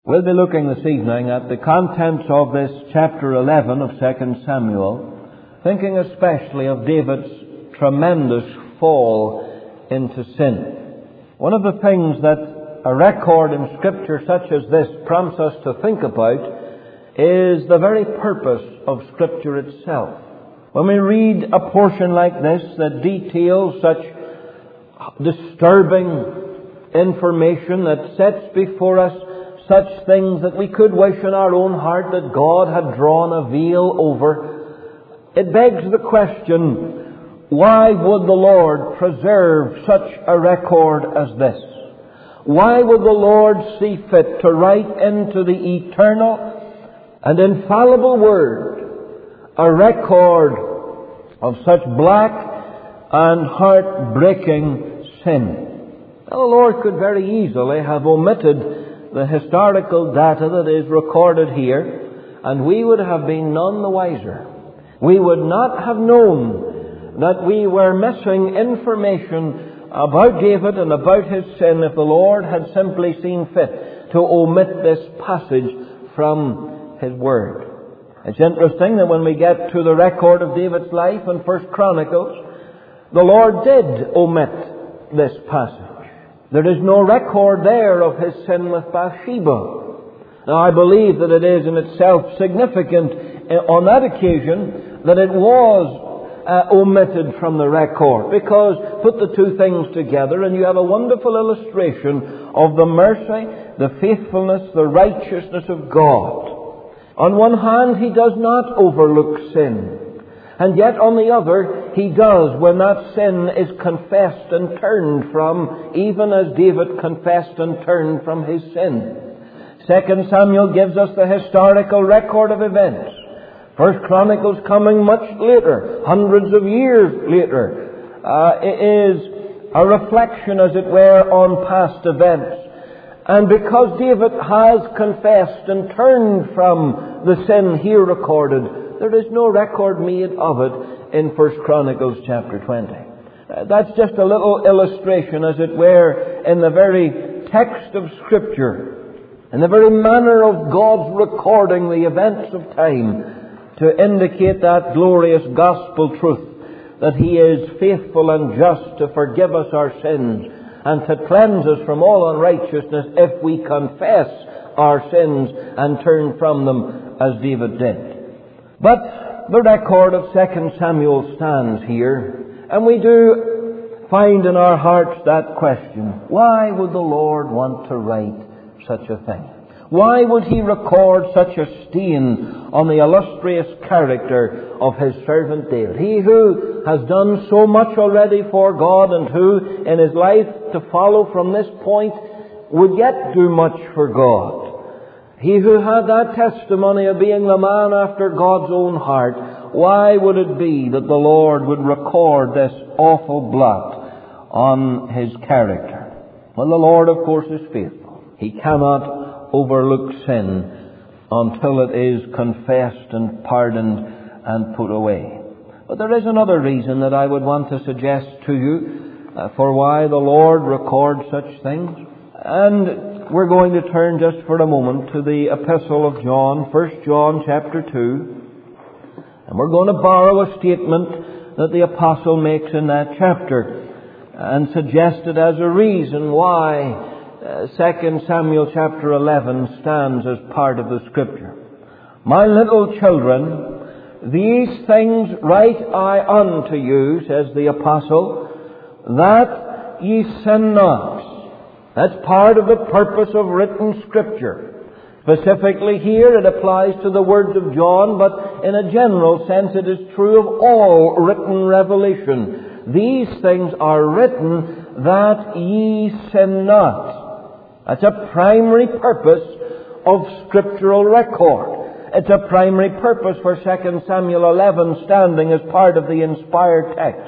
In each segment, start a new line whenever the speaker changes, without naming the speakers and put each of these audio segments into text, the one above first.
We'll be looking this evening at the contents of this chapter 11 of 2 Samuel, thinking especially of David's tremendous fall into sin. One of the things that a record in Scripture such as this prompts us to think about is the very purpose of Scripture itself. When we read a portion like this that details such disturbing information, that sets before us such things that we could wish in our own heart that God had drawn a veil over, it begs the question, why would the Lord preserve such a record as this? Why would the Lord see fit to write into the eternal and infallible Word a record of such black and heartbreaking sin? Now, the Lord could very easily have omitted the historical data that is recorded here, and we would have been none the wiser. We would not have known that we were missing information about David and about his sin if the Lord had simply seen fit to omit this passage from His Word. It's interesting that when we get to the record of David's life in 1 Chronicles, the Lord did omit this passage. There is no record there of his sin with Bathsheba. Now, I believe that it is in itself significant on that occasion that it was omitted from the record, because put the two things together and you have a wonderful illustration of the mercy, the faithfulness, the righteousness of God. On one hand, He does not overlook sin. And yet, on the other, He does when that sin is confessed and turned from, even as David confessed and turned from his sin. 2 Samuel gives us the historical record of events. 1 Chronicles coming much later, hundreds of years later. It is a reflection, as it were, on past events. And because David has confessed and turned from the sin here recorded, there is no record made of it in 1 Chronicles chapter 20. That's just a little illustration, as it were, in the very text of Scripture, in the very manner of God's recording the events of time, to indicate that glorious gospel truth that He is faithful and just to forgive us our sins and to cleanse us from all unrighteousness if we confess our sins and turn from them as David did. But the record of 2 Samuel stands here, and we do find in our hearts that question, why would the Lord want to write such a thing? Why would He record such a stain on the illustrious character of His servant David? He who has done so much already for God, and who in his life to follow from this point would yet do much for God. He who had that testimony of being the man after God's own heart, why would it be that the Lord would record this awful blot on His character? Well, the Lord, of course, is faithful. He cannot overlook sin until it is confessed and pardoned and put away. But there is another reason that I would want to suggest to you for why the Lord records such things. And we're going to turn just for a moment to the Epistle of John, 1 John chapter 2. And we're going to borrow a statement that the Apostle makes in that chapter and suggest it as a reason why 2 Samuel chapter 11 stands as part of the Scripture. My little children, these things write I unto you, says the Apostle, that ye sin not. That's part of the purpose of written Scripture. Specifically here, it applies to the words of John, but in a general sense it is true of all written revelation. These things are written that ye sin not. That's a primary purpose of scriptural record. It's a primary purpose for 2 Samuel 11 standing as part of the inspired text.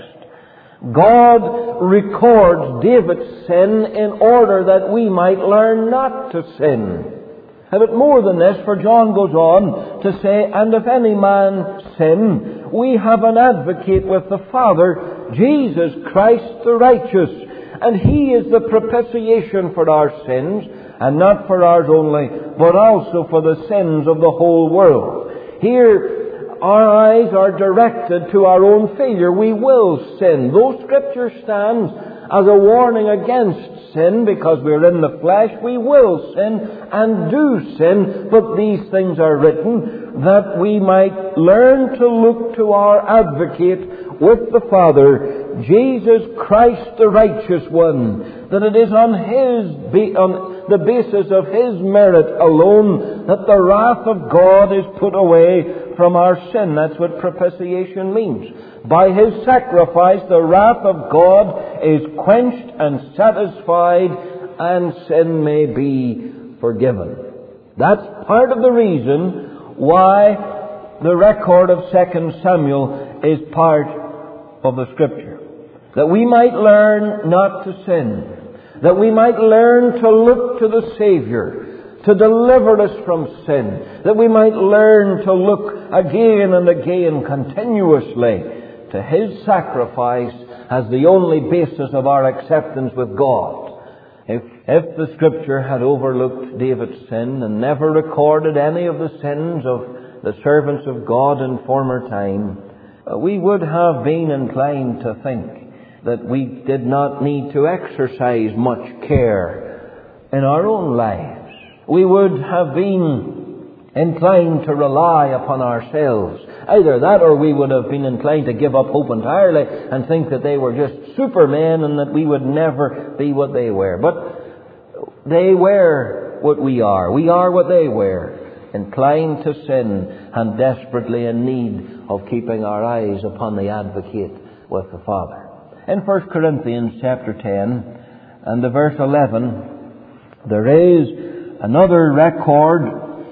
God records David's sin in order that we might learn not to sin. But more than this, for John goes on to say, and if any man sin, we have an advocate with the Father, Jesus Christ the righteous. And He is the propitiation for our sins, and not for ours only, but also for the sins of the whole world. Here, our eyes are directed to our own failure. We will sin. Though Scripture stands as a warning against sin, because we're in the flesh, we will sin and do sin, but these things are written that we might learn to look to our advocate with the Father, Jesus Christ the righteous one, that it is on the basis of His merit alone that the wrath of God is put away from our sin. That's what propitiation means. By His sacrifice, the wrath of God is quenched and satisfied, and sin may be forgiven. That's part of the reason why the record of 2 Samuel is part of the Scripture. That we might learn not to sin. That we might learn to look to the Savior to deliver us from sin. That we might learn to look again and again continuously to His sacrifice as the only basis of our acceptance with God. If the Scripture had overlooked David's sin and never recorded any of the sins of the servants of God in former time, we would have been inclined to think that we did not need to exercise much care in our own lives. We would have been inclined to rely upon ourselves. Either that, or we would have been inclined to give up hope entirely and think that they were just supermen and that we would never be what they were. But they were what we are. We are what they were. Inclined to sin and desperately in need of keeping our eyes upon the advocate with the Father. In 1 Corinthians chapter 10 and the verse 11, there is another record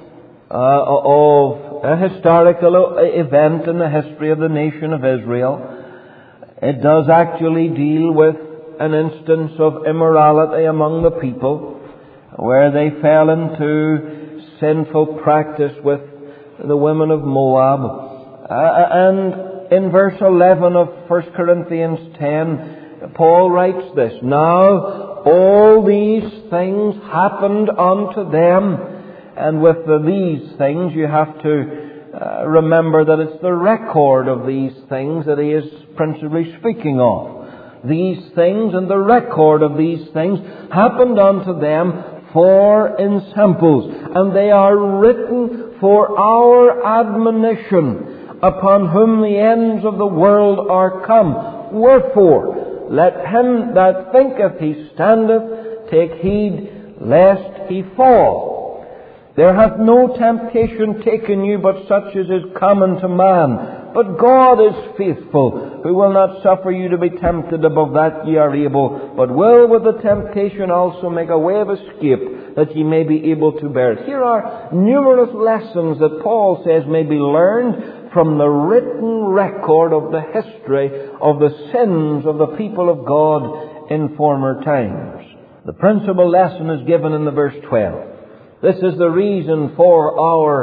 of a historical event in the history of the nation of Israel. It does actually deal with an instance of immorality among the people, where they fell into sinful practice with the women of Moab. And in verse 11 of 1 Corinthians 10, Paul writes this: Now all these things happened unto them. And with these things, you have to remember that it's the record of these things that he is principally speaking of. These things and the record of these things happened unto them for ensamples, and they are written for our admonition, upon whom the ends of the world are come. Wherefore, let him that thinketh he standeth take heed lest he fall. There hath no temptation taken you but such as is common to man. But God is faithful, who will not suffer you to be tempted above that ye are able, but will with the temptation also make a way of escape, that ye may be able to bear it. Here are numerous lessons that Paul says may be learned from the written record of the history of the sins of the people of God in former times. The principal lesson is given in the verse 12. This is the reason for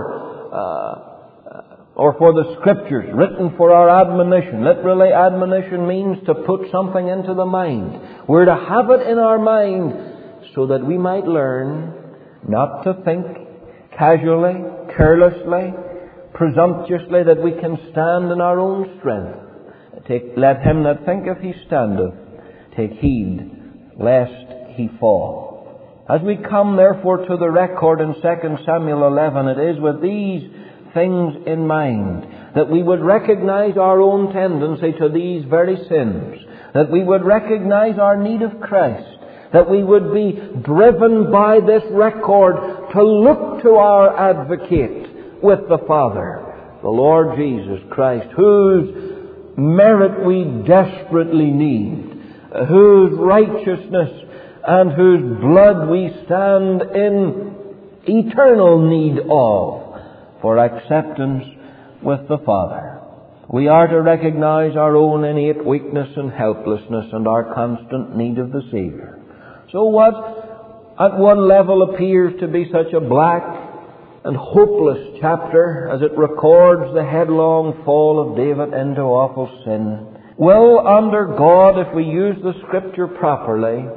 for the Scriptures, written for our admonition. Literally, admonition means to put something into the mind. We're to have it in our mind so that we might learn not to think casually, carelessly, presumptuously that we can stand in our own strength. Let him that thinketh he standeth take heed lest he fall. As we come, therefore, to the record in 2 Samuel 11, it is with these things in mind that we would recognize our own tendency to these very sins, that we would recognize our need of Christ, that we would be driven by this record to look to our advocate with the Father, the Lord Jesus Christ, whose merit we desperately need, whose righteousness and whose blood we stand in eternal need of for acceptance with the Father. We are to recognize our own innate weakness and helplessness and our constant need of the Savior. So what at one level appears to be such a black and hopeless chapter as it records the headlong fall of David into awful sin, will, under God, if we use the Scripture properly,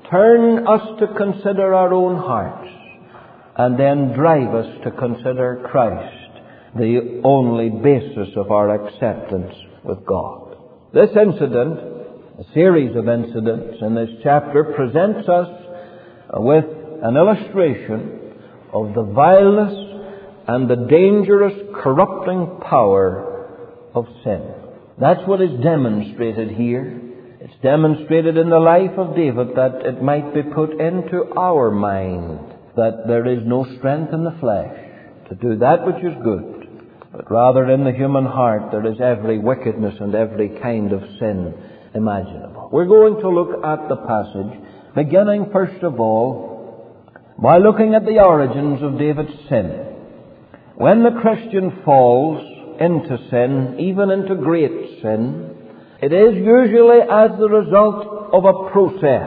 turn us to consider our own hearts, and then drive us to consider Christ, the only basis of our acceptance with God. This incident, a series of incidents in this chapter, presents us with an illustration of the vileness and the dangerous corrupting power of sin. That's what is demonstrated here. It's demonstrated in the life of David, that it might be put into our mind that there is no strength in the flesh to do that which is good, but rather in the human heart there is every wickedness and every kind of sin imaginable. We're going to look at the passage, beginning first of all by looking at the origins of David's sin. When the Christian falls into sin, even into great sin, it is usually as the result of a process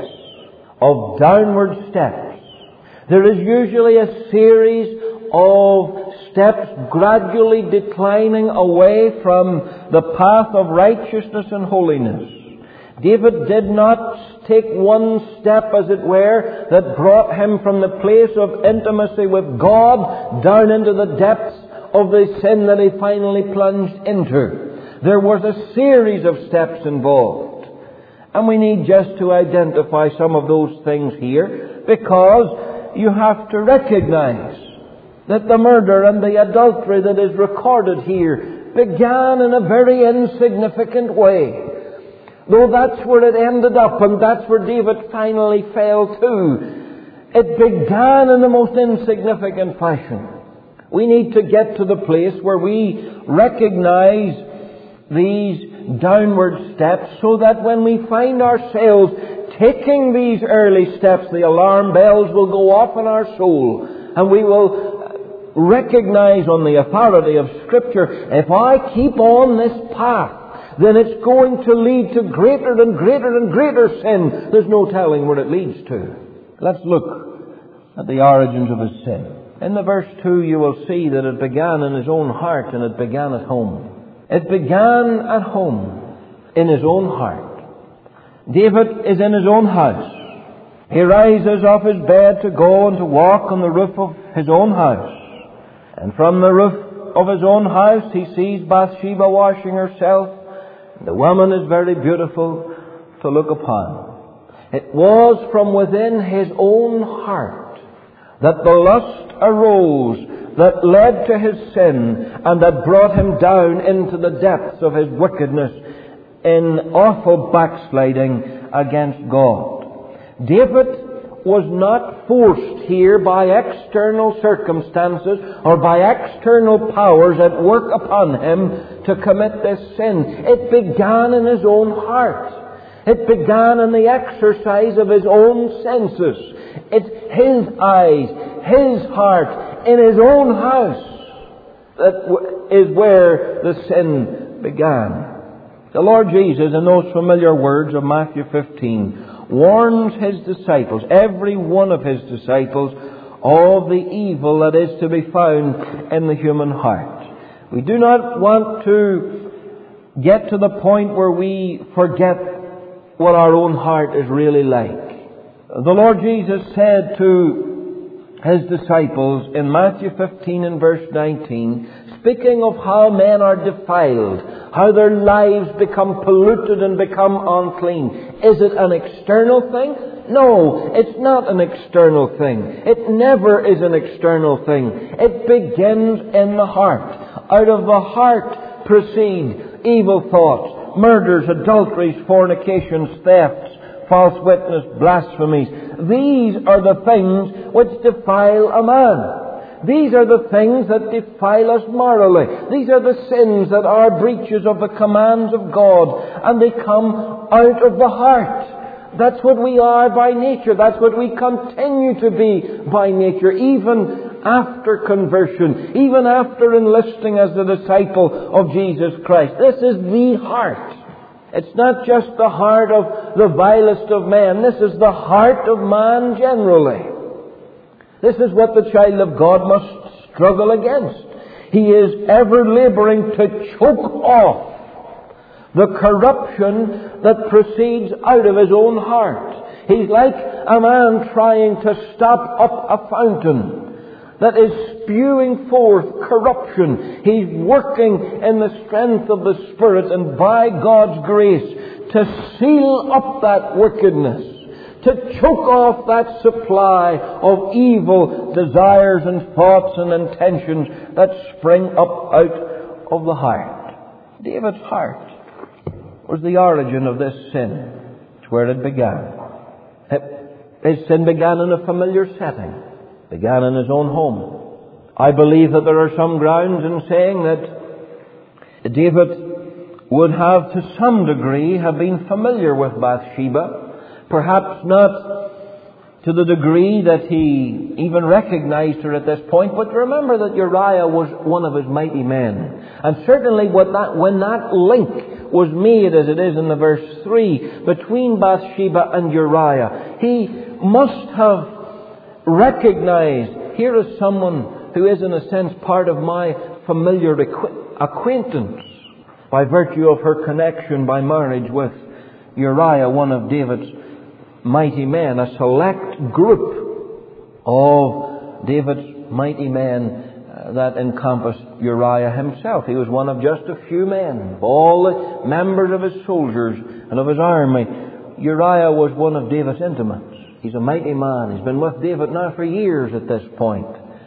of downward steps. There is usually a series of steps gradually declining away from the path of righteousness and holiness. David did not take one step, as it were, that brought him from the place of intimacy with God down into the depths of the sin that he finally plunged into. There was a series of steps involved. And we need just to identify some of those things here, because you have to recognize that the murder and the adultery that is recorded here began in a very insignificant way. Though that's where it ended up, and that's where David finally fell to. It began in the most insignificant fashion. We need to get to the place where we recognize these downward steps, so that when we find ourselves taking these early steps, the alarm bells will go off in our soul, and we will recognize on the authority of Scripture, if I keep on this path, then it's going to lead to greater and greater and greater sin. There's no telling where it leads to. Let's look at the origins of his sin. In the verse 2 you will see that it began in his own heart, and it began at home. It began at home, in his own heart. David is in his own house. He rises off his bed to go and to walk on the roof of his own house. And from the roof of his own house he sees Bathsheba washing herself. The woman is very beautiful to look upon. It was from within his own heart that the lust arose that led to his sin, and that brought him down into the depths of his wickedness in awful backsliding against God. David was not forced here by external circumstances or by external powers at work upon him to commit this sin. It began in his own heart. It began in the exercise of his own senses. It's his eyes, his heart, in his own house, that is where the sin began. The Lord Jesus, in those familiar words of Matthew 15, warns his disciples, every one of his disciples, of the evil that is to be found in the human heart. We do not want to get to the point where we forget what our own heart is really like. The Lord Jesus said to his disciples in Matthew 15 and verse 19, speaking of how men are defiled, how their lives become polluted and become unclean. Is it an external thing? No, it's not an external thing. It never is an external thing. It begins in the heart. Out of the heart proceed evil thoughts, murders, adulteries, fornications, thefts, false witness, blasphemies. These are the things which defile a man. These are the things that defile us morally. These are the sins that are breaches of the commands of God, and they come out of the heart. That's what we are by nature. That's what we continue to be by nature, even after conversion, even after enlisting as the disciple of Jesus Christ. This is the heart. It's not just the heart of the vilest of men. This is the heart of man generally. This is what the child of God must struggle against. He is ever laboring to choke off the corruption that proceeds out of his own heart. He's like a man trying to stop up a fountain that is spewing forth corruption. He's working in the strength of the Spirit and by God's grace to seal up that wickedness, to choke off that supply of evil desires and thoughts and intentions that spring up out of the heart. David's heart was the origin of this sin. It's where it began. His sin began in a familiar setting. Began in his own home. I believe that there are some grounds in saying that David would have to some degree have been familiar with Bathsheba. Perhaps not to the degree that he even recognized her at this point, but remember that Uriah was one of his mighty men. And certainly when that link was made, as it is in the verse 3, between Bathsheba and Uriah, he must have recognized, here is someone who is in a sense part of my familiar acquaintance by virtue of her connection by marriage with Uriah, one of David's mighty men, a select group of David's mighty men that encompassed Uriah himself. He was one of just a few men. Of all the members of his soldiers and of his army, Uriah was one of David's intimates. He's a mighty man. He's been with David now for years at this point.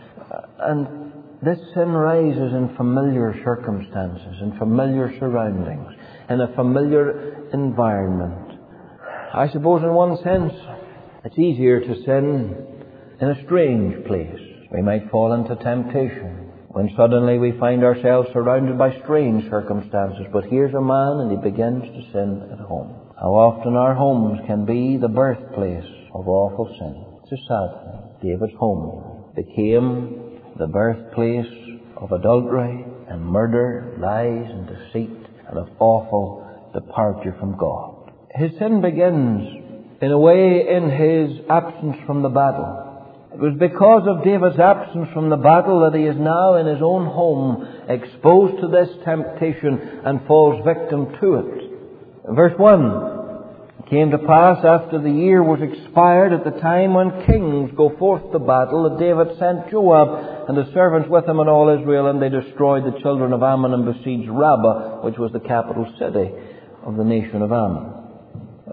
And this sin rises in familiar circumstances, in familiar surroundings, in a familiar environment. I suppose in one sense it's easier to sin in a strange place. We might fall into temptation when suddenly we find ourselves surrounded by strange circumstances. But here's a man and he begins to sin at home. How often our homes can be the birthplace of awful sin. It's a sad thing. David's home became the birthplace of adultery and murder, lies and deceit, and of awful departure from God. His sin begins, in a way, in his absence from the battle. It was because of David's absence from the battle that he is now in his own home exposed to this temptation and falls victim to it. Verse 1, it came to pass after the year was expired, at the time when kings go forth to battle, that David sent Joab and his servants with him and all Israel, and they destroyed the children of Ammon and besieged Rabbah, which was the capital city of the nation of Ammon. A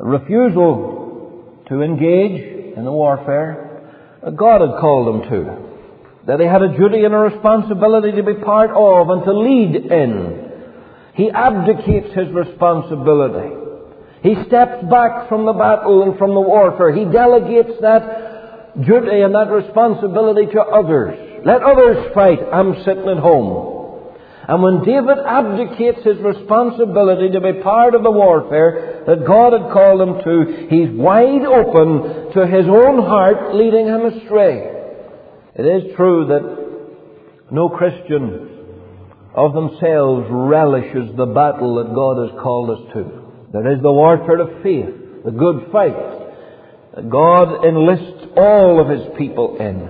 refusal to engage in the warfare God had called him to, that he had a duty and a responsibility to be part of and to lead in. He abdicates his responsibility. He steps back from the battle and from the warfare. He delegates that duty and that responsibility to others. Let others fight. I'm sitting at home. And when David abdicates his responsibility to be part of the warfare that God had called him to, he's wide open to his own heart leading him astray. It is true that no Christian of themselves relishes the battle that God has called us to. There is the warfare of faith, the good fight, that God enlists all of His people in.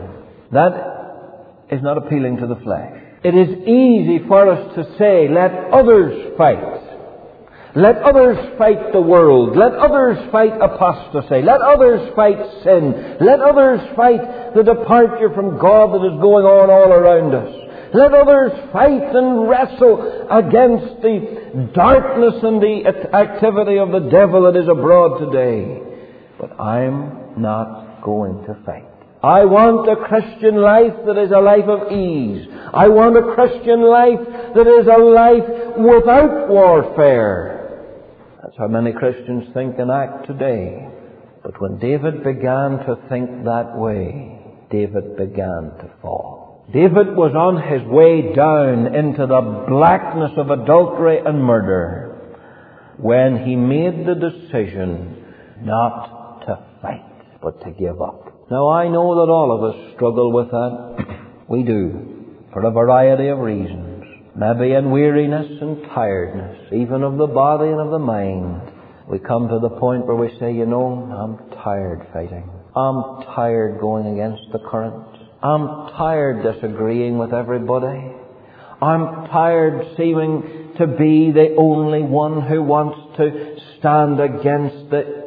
That is not appealing to the flesh. It is easy for us to say, let others fight. Let others fight the world. Let others fight apostasy. Let others fight sin. Let others fight the departure from God that is going on all around us. Let others fight and wrestle against the darkness and the activity of the devil that is abroad today. But I'm not going to fight. I want a Christian life that is a life of ease. I want a Christian life that is a life without warfare. That's how many Christians think and act today. But when David began to think that way, David began to fall. David was on his way down into the blackness of adultery and murder when he made the decision not to fight, but to give up. Now, I know that all of us struggle with that. We do, for a variety of reasons. Maybe in weariness and tiredness, even of the body and of the mind. We come to the point where we say, I'm tired fighting. I'm tired going against the current. I'm tired disagreeing with everybody. I'm tired seeming to be the only one who wants to stand against the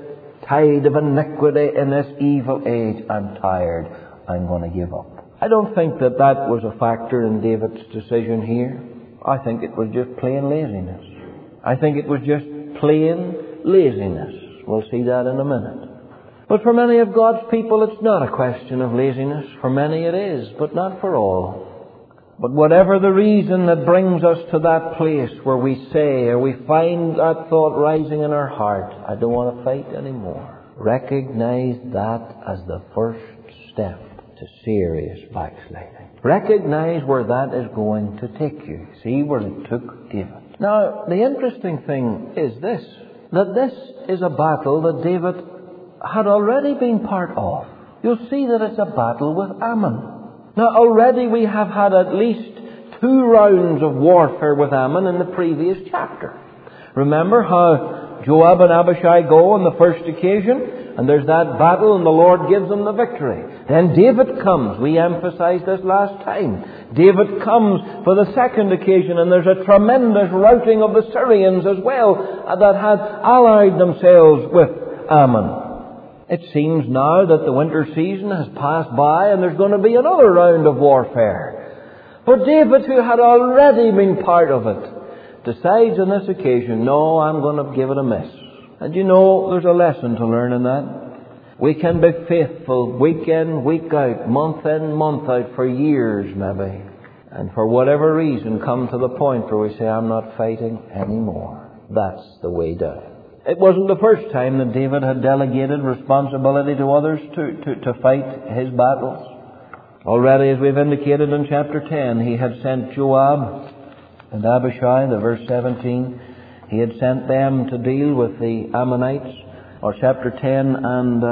tide of iniquity in this evil age. I'm tired. I'm going to give up. I don't think that was a factor in David's decision here. I think it was just plain laziness. I think it was just plain laziness. We'll see that in a minute. But for many of God's people, it's not a question of laziness. For many it is, but not for all. But whatever the reason that brings us to that place where we say, or we find that thought rising in our heart, I don't want to fight anymore. Recognize that as the first step to serious backsliding. Recognize where that is going to take you. See where it took David. Now, the interesting thing is this, that this is a battle that David had already been part of. You'll see that it's a battle with Ammon. Now, already we have had at least 2 rounds of warfare with Ammon in the previous chapter. Remember how Joab and Abishai go on the first occasion, and there's that battle, and the Lord gives them the victory. Then David comes. We emphasized this last time. David comes for the second occasion, and there's a tremendous routing of the Syrians as well that had allied themselves with Ammon. It seems now that the winter season has passed by and there's going to be another round of warfare. But David, who had already been part of it, decides on this occasion, no, I'm going to give it a miss. And you know, there's a lesson to learn in that. We can be faithful week in, week out, month in, month out, for years maybe. And for whatever reason come to the point where we say, I'm not fighting anymore. That's the way down. It wasn't the first time that David had delegated responsibility to others to fight his battles. Already, as we've indicated in chapter 10, he had sent Joab and Abishai, the verse 17. He had sent them to deal with the Ammonites. Or chapter 10 and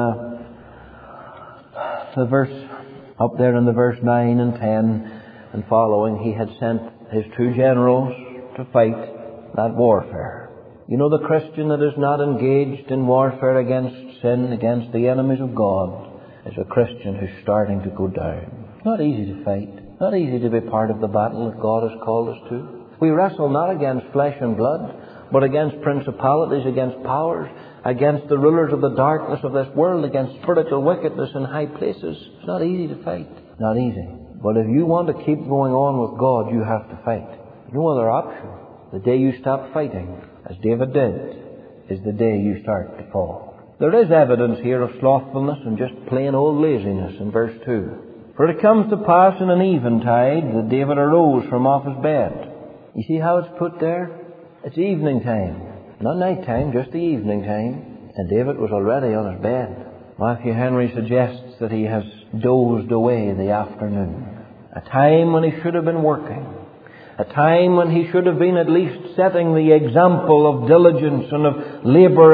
the verse up there in the verse 9 and 10 and following, he had sent his 2 generals to fight that warfare. You know, the Christian that is not engaged in warfare against sin, against the enemies of God, is a Christian who's starting to go down. It's not easy to fight. Not easy to be part of the battle that God has called us to. We wrestle not against flesh and blood, but against principalities, against powers, against the rulers of the darkness of this world, against spiritual wickedness in high places. It's not easy to fight. Not easy. But if you want to keep going on with God, you have to fight. No other option. The day you stop fighting, as David did, is the day you start to fall. There is evidence here of slothfulness and just plain old laziness in verse 2. For it comes to pass in an eventide that David arose from off his bed. You see how it's put there? It's evening time. Not night time, just the evening time. And David was already on his bed. Matthew Henry suggests that he has dozed away the afternoon. A time when he should have been working. A time when he should have been at least setting the example of diligence and of labour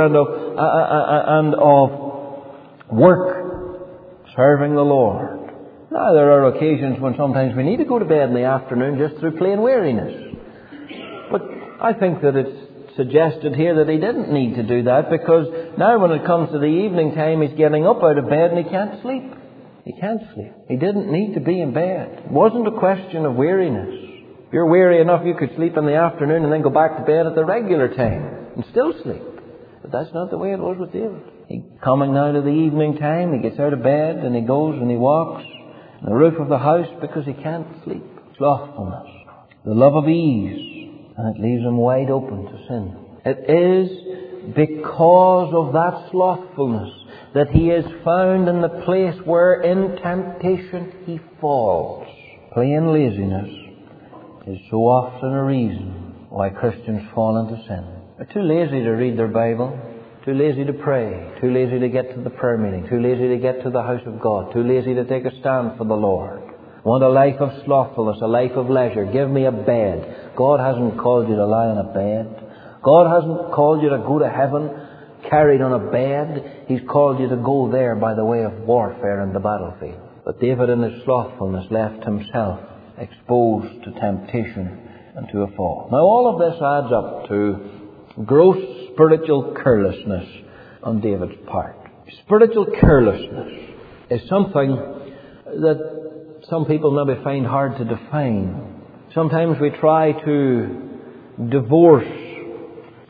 and of work, serving the Lord. Now, there are occasions when sometimes we need to go to bed in the afternoon just through plain weariness. But I think that it's suggested here that he didn't need to do that, because now when it comes to the evening time, he's getting up out of bed and he can't sleep. He can't sleep. He didn't need to be in bed. It wasn't a question of weariness. If you're weary enough, you could sleep in the afternoon and then go back to bed at the regular time and still sleep. But that's not the way it was with David. He coming now to the evening time, he gets out of bed and he goes and he walks on the roof of the house because he can't sleep. Slothfulness. The love of ease. And it leaves him wide open to sin. It is because of that slothfulness that he is found in the place where in temptation he falls. Plain laziness is so often a reason why Christians fall into sin. They're too lazy to read their Bible, too lazy to pray, too lazy to get to the prayer meeting, too lazy to get to the house of God, too lazy to take a stand for the Lord. Want a life of slothfulness, a life of leisure. Give me a bed. God hasn't called you to lie on a bed. God hasn't called you to go to heaven carried on a bed. He's called you to go there by the way of warfare in the battlefield. But David in his slothfulness left himself exposed to temptation and to a fall. Now all of this adds up to gross spiritual carelessness on David's part. Spiritual carelessness is something that some people maybe find hard to define. Sometimes we try to divorce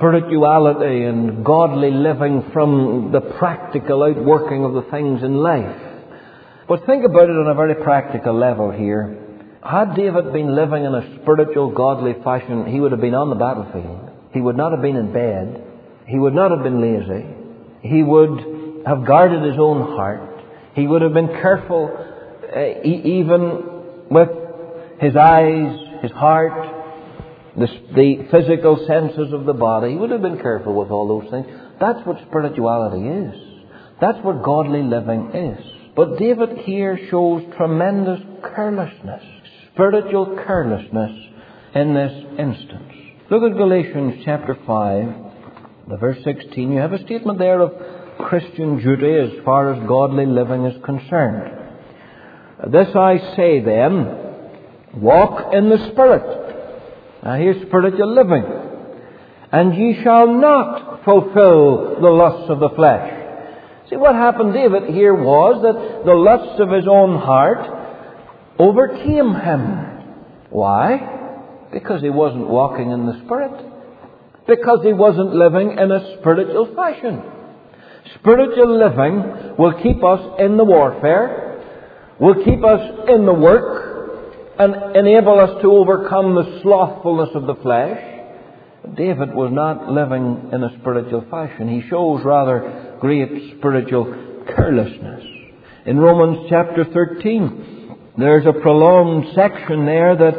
spirituality and godly living from the practical outworking of the things in life. But think about it on a very practical level here. Had David been living in a spiritual, godly fashion, he would have been on the battlefield. He would not have been in bed. He would not have been lazy. He would have guarded his own heart. He would have been careful even with his eyes, his heart, the physical senses of the body. He would have been careful with all those things. That's what spirituality is. That's what godly living is. But David here shows tremendous carelessness, spiritual carelessness in this instance. Look at Galatians chapter 5, the verse 16. You have a statement there of Christian duty as far as godly living is concerned. This I say then, walk in the Spirit. Now here's spiritual living. And ye shall not fulfill the lusts of the flesh. See, what happened, David, here was that the lusts of his own heart overcame him. Why? Because he wasn't walking in the Spirit. Because he wasn't living in a spiritual fashion. Spiritual living will keep us in the warfare, will keep us in the work, and enable us to overcome the slothfulness of the flesh. David was not living in a spiritual fashion. He shows rather great spiritual carelessness. In Romans chapter 13, there's a prolonged section there that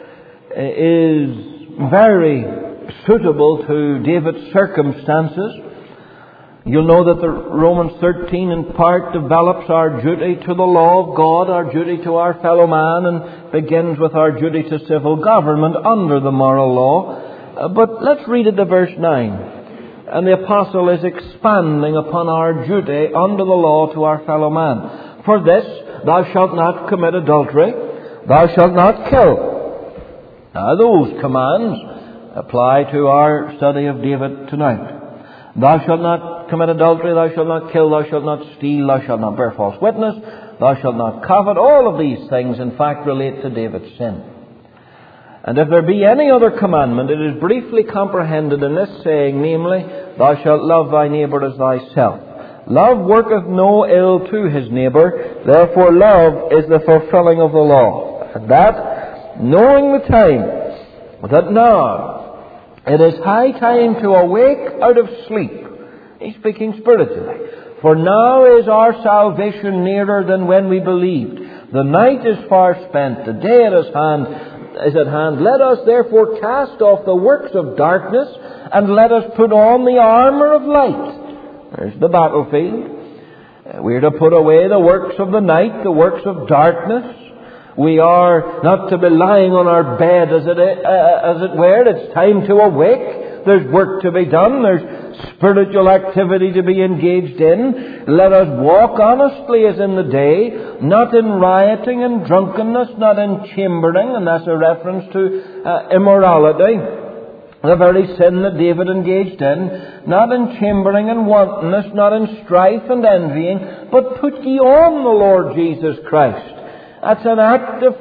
is very suitable to David's circumstances. You'll know that the Romans 13 in part develops our duty to the law of God, our duty to our fellow man, and begins with our duty to civil government under the moral law. But let's read it to verse 9. And the apostle is expanding upon our duty under the law to our fellow man. For this, thou shalt not commit adultery, thou shalt not kill. Now those commands apply to our study of David tonight. Thou shalt not commit adultery, thou shalt not kill, thou shalt not steal, thou shalt not bear false witness, thou shalt not covet. All of these things, in fact, relate to David's sin. And if there be any other commandment, it is briefly comprehended in this saying, namely, thou shalt love thy neighbour as thyself. Love worketh no ill to his neighbour, therefore love is the fulfilling of the law. And that, knowing the time, that now it is high time to awake out of sleep. He's speaking spiritually. For now is our salvation nearer than when we believed. The night is far spent, the day is at hand. Let us therefore cast off the works of darkness, and let us put on the armour of light. There's the battlefield. We are to put away the works of the night, the works of darkness. We are not to be lying on our bed as it were. It's time to awake. There's work to be done. There's spiritual activity to be engaged in. Let us walk honestly as in the day, not in rioting and drunkenness, not in chambering, and that's a reference to immorality, the very sin that David engaged in, not in chambering and wantonness, not in strife and envying, but put ye on the Lord Jesus Christ. That's an active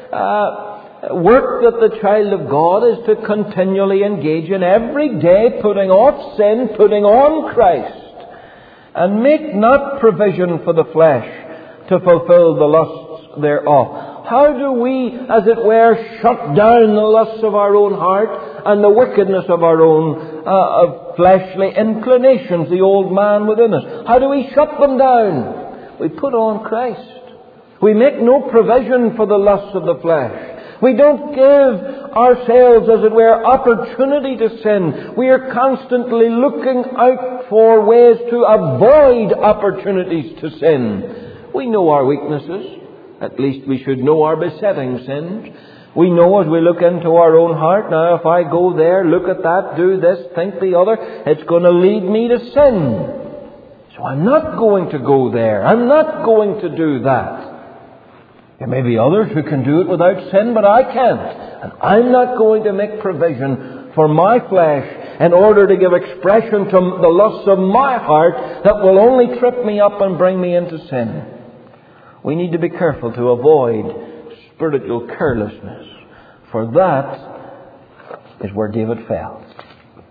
work that the child of God is to continually engage in every day, putting off sin, putting on Christ. And make not provision for the flesh to fulfill the lusts thereof. How do we, as it were, shut down the lusts of our own heart and the wickedness of our own of fleshly inclinations, the old man within us? How do we shut them down? We put on Christ. We make no provision for the lusts of the flesh. We don't give ourselves, as it were, opportunity to sin. We are constantly looking out for ways to avoid opportunities to sin. We know our weaknesses. At least we should know our besetting sins. We know as we look into our own heart, now if I go there, look at that, do this, think the other, it's going to lead me to sin. So I'm not going to go there. I'm not going to do that. There may be others who can do it without sin, but I can't. And I'm not going to make provision for my flesh in order to give expression to the lusts of my heart that will only trip me up and bring me into sin. We need to be careful to avoid spiritual carelessness, for that is where David fell.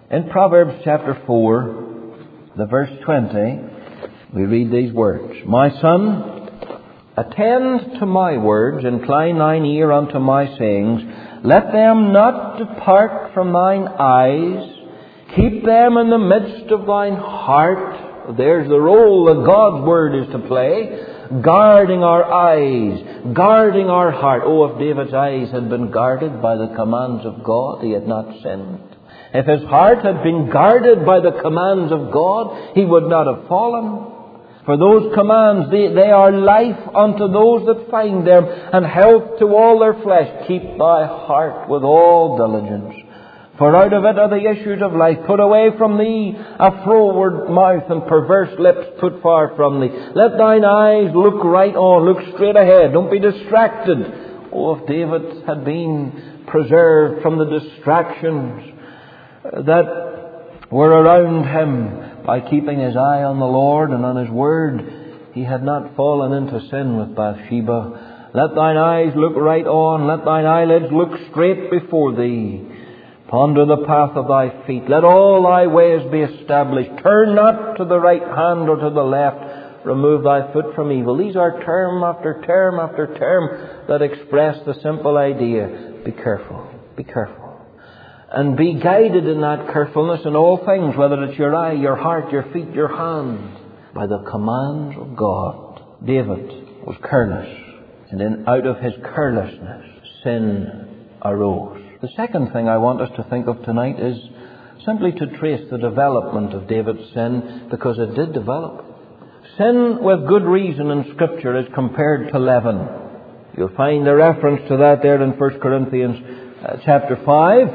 In Proverbs chapter 4, the verse 20, we read these words, "My son, attend to my words, incline thine ear unto my sayings. Let them not depart from thine eyes. Keep them in the midst of thine heart." There's the role that God's Word is to play. Guarding our eyes, guarding our heart. Oh, if David's eyes had been guarded by the commands of God, he had not sinned. If his heart had been guarded by the commands of God, he would not have fallen. For those commands, they are life unto those that find them, and health to all their flesh. Keep thy heart with all diligence, for out of it are the issues of life. Put away from thee a froward mouth, and perverse lips put far from thee. Let thine eyes look right on, look straight ahead. Don't be distracted. Oh, if David had been preserved from the distractions that were around him by keeping his eye on the Lord and on His Word, he had not fallen into sin with Bathsheba. Let thine eyes look right on, let thine eyelids look straight before thee. Ponder the path of thy feet. Let all thy ways be established. Turn not to the right hand or to the left. Remove thy foot from evil. These are term after term after term that express the simple idea. Be careful. Be careful. And be guided in that carefulness in all things, whether it's your eye, your heart, your feet, your hand, by the commands of God. David was careless, and then out of his carelessness, sin arose. The second thing I want us to think of tonight is simply to trace the development of David's sin, because it did develop. Sin, with good reason in Scripture, is compared to leaven. You'll find a reference to that there in 1 Corinthians chapter 5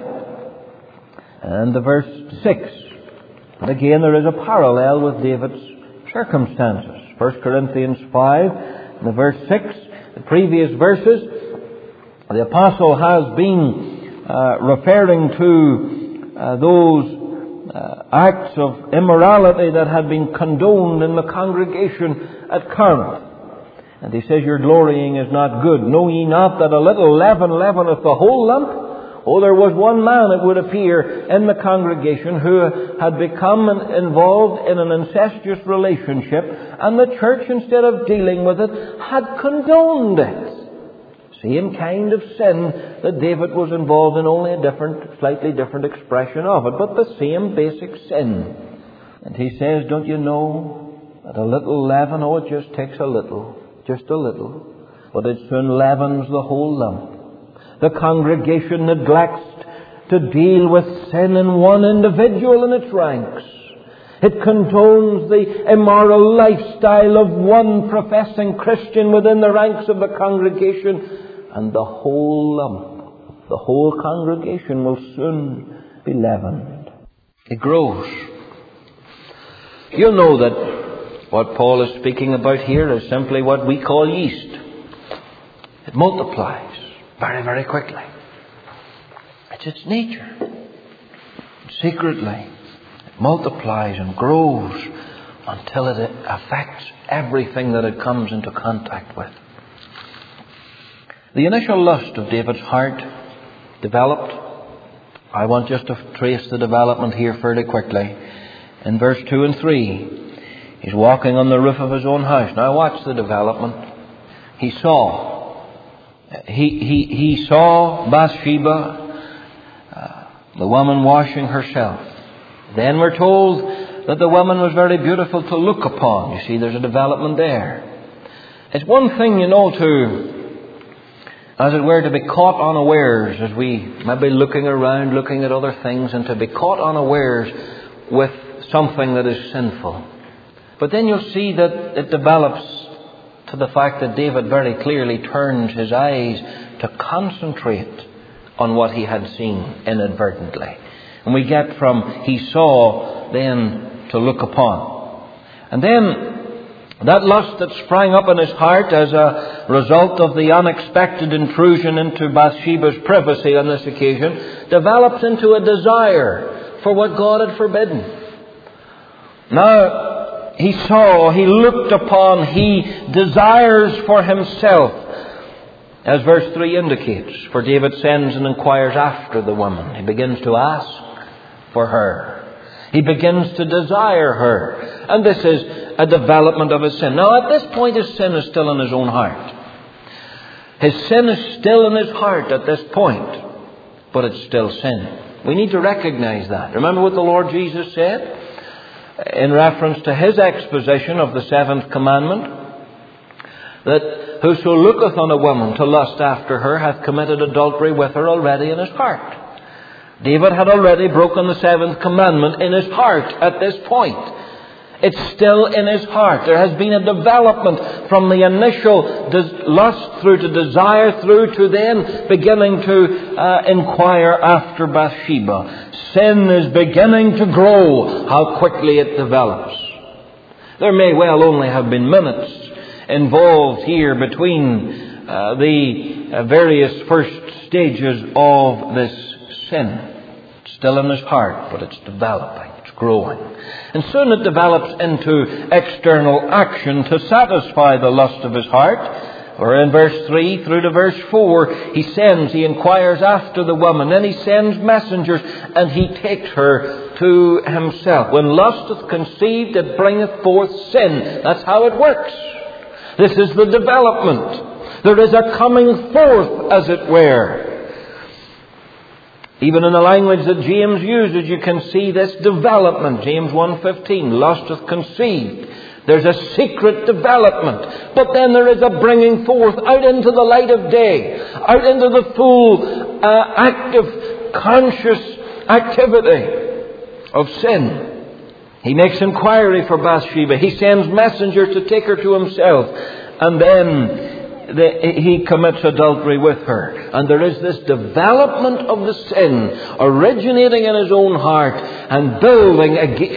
and the verse 6. And again, there is a parallel with David's circumstances. 1 Corinthians 5 and the verse 6, the previous verses, the apostle has been referring to those acts of immorality that had been condoned in the congregation at Corinth. And he says, "Your glorying is not good. Know ye not that a little leaven leaveneth the whole lump?" Oh, there was one man, it would appear, in the congregation who had become involved in an incestuous relationship, and the church, instead of dealing with it, had condoned it. Same kind of sin that David was involved in, only a slightly different expression of it, but the same basic sin. And he says, "Don't you know that a little leaven, it just takes a little, just a little, but it soon leavens the whole lump." The congregation neglects to deal with sin in one individual in its ranks. It condones the immoral lifestyle of one professing Christian within the ranks of the congregation, and the whole lump, the whole congregation will soon be leavened. It grows. You'll know that what Paul is speaking about here is simply what we call yeast. It multiplies very, very quickly. It's its nature. Secretly, it multiplies and grows until it affects everything that it comes into contact with. The initial lust of David's heart developed. I want just to trace the development here fairly quickly. In verse 2 and 3, he's walking on the roof of his own house. Now watch the development. He saw Bathsheba, the woman washing herself. Then we're told that the woman was very beautiful to look upon. You see, there's a development there. It's one thing, to, as it were, to be caught unawares as we may be looking around, looking at other things, and to be caught unawares with something that is sinful. But then you'll see that it develops to the fact that David very clearly turned his eyes to concentrate on what he had seen inadvertently. And we get from he saw then to look upon. And then that lust that sprang up in his heart as a result of the unexpected intrusion into Bathsheba's privacy on this occasion develops into a desire for what God had forbidden. Now, he saw, he looked upon, he desires for himself, as verse 3 indicates. For David sends and inquires after the woman. He begins to ask, for her. He begins to desire her. And this is a development of his sin. Now, at this point, his sin is still in his own heart. His sin is still in his heart at this point. But it's still sin. We need to recognize that. Remember what the Lord Jesus said in reference to his exposition of the 7th commandment? That whoso looketh on a woman to lust after her hath committed adultery with her already in his heart. David had already broken the 7th commandment in his heart at this point. It's still in his heart. There has been a development from the initial lust through to desire, through to then beginning to inquire after Bathsheba. Sin is beginning to grow. How quickly it develops. There may well only have been minutes involved here between the various first stages of this sin. It's still in his heart, but it's developing, it's growing. And soon it develops into external action to satisfy the lust of his heart. Or in verse 3 through to verse 4, he inquires after the woman, then he sends messengers, and he takes her to himself. When lust is conceived, it bringeth forth sin. That's how it works. This is the development. There is a coming forth, as it were. Even in the language that James uses, you can see this development. James 1:15, lust is conceived. There's a secret development. But then there is a bringing forth out into the light of day, out into the full, active, conscious activity of sin. He makes inquiry for Bathsheba. He sends messengers to take her to himself. And then he commits adultery with her. And there is this development of the sin originating in his own heart and building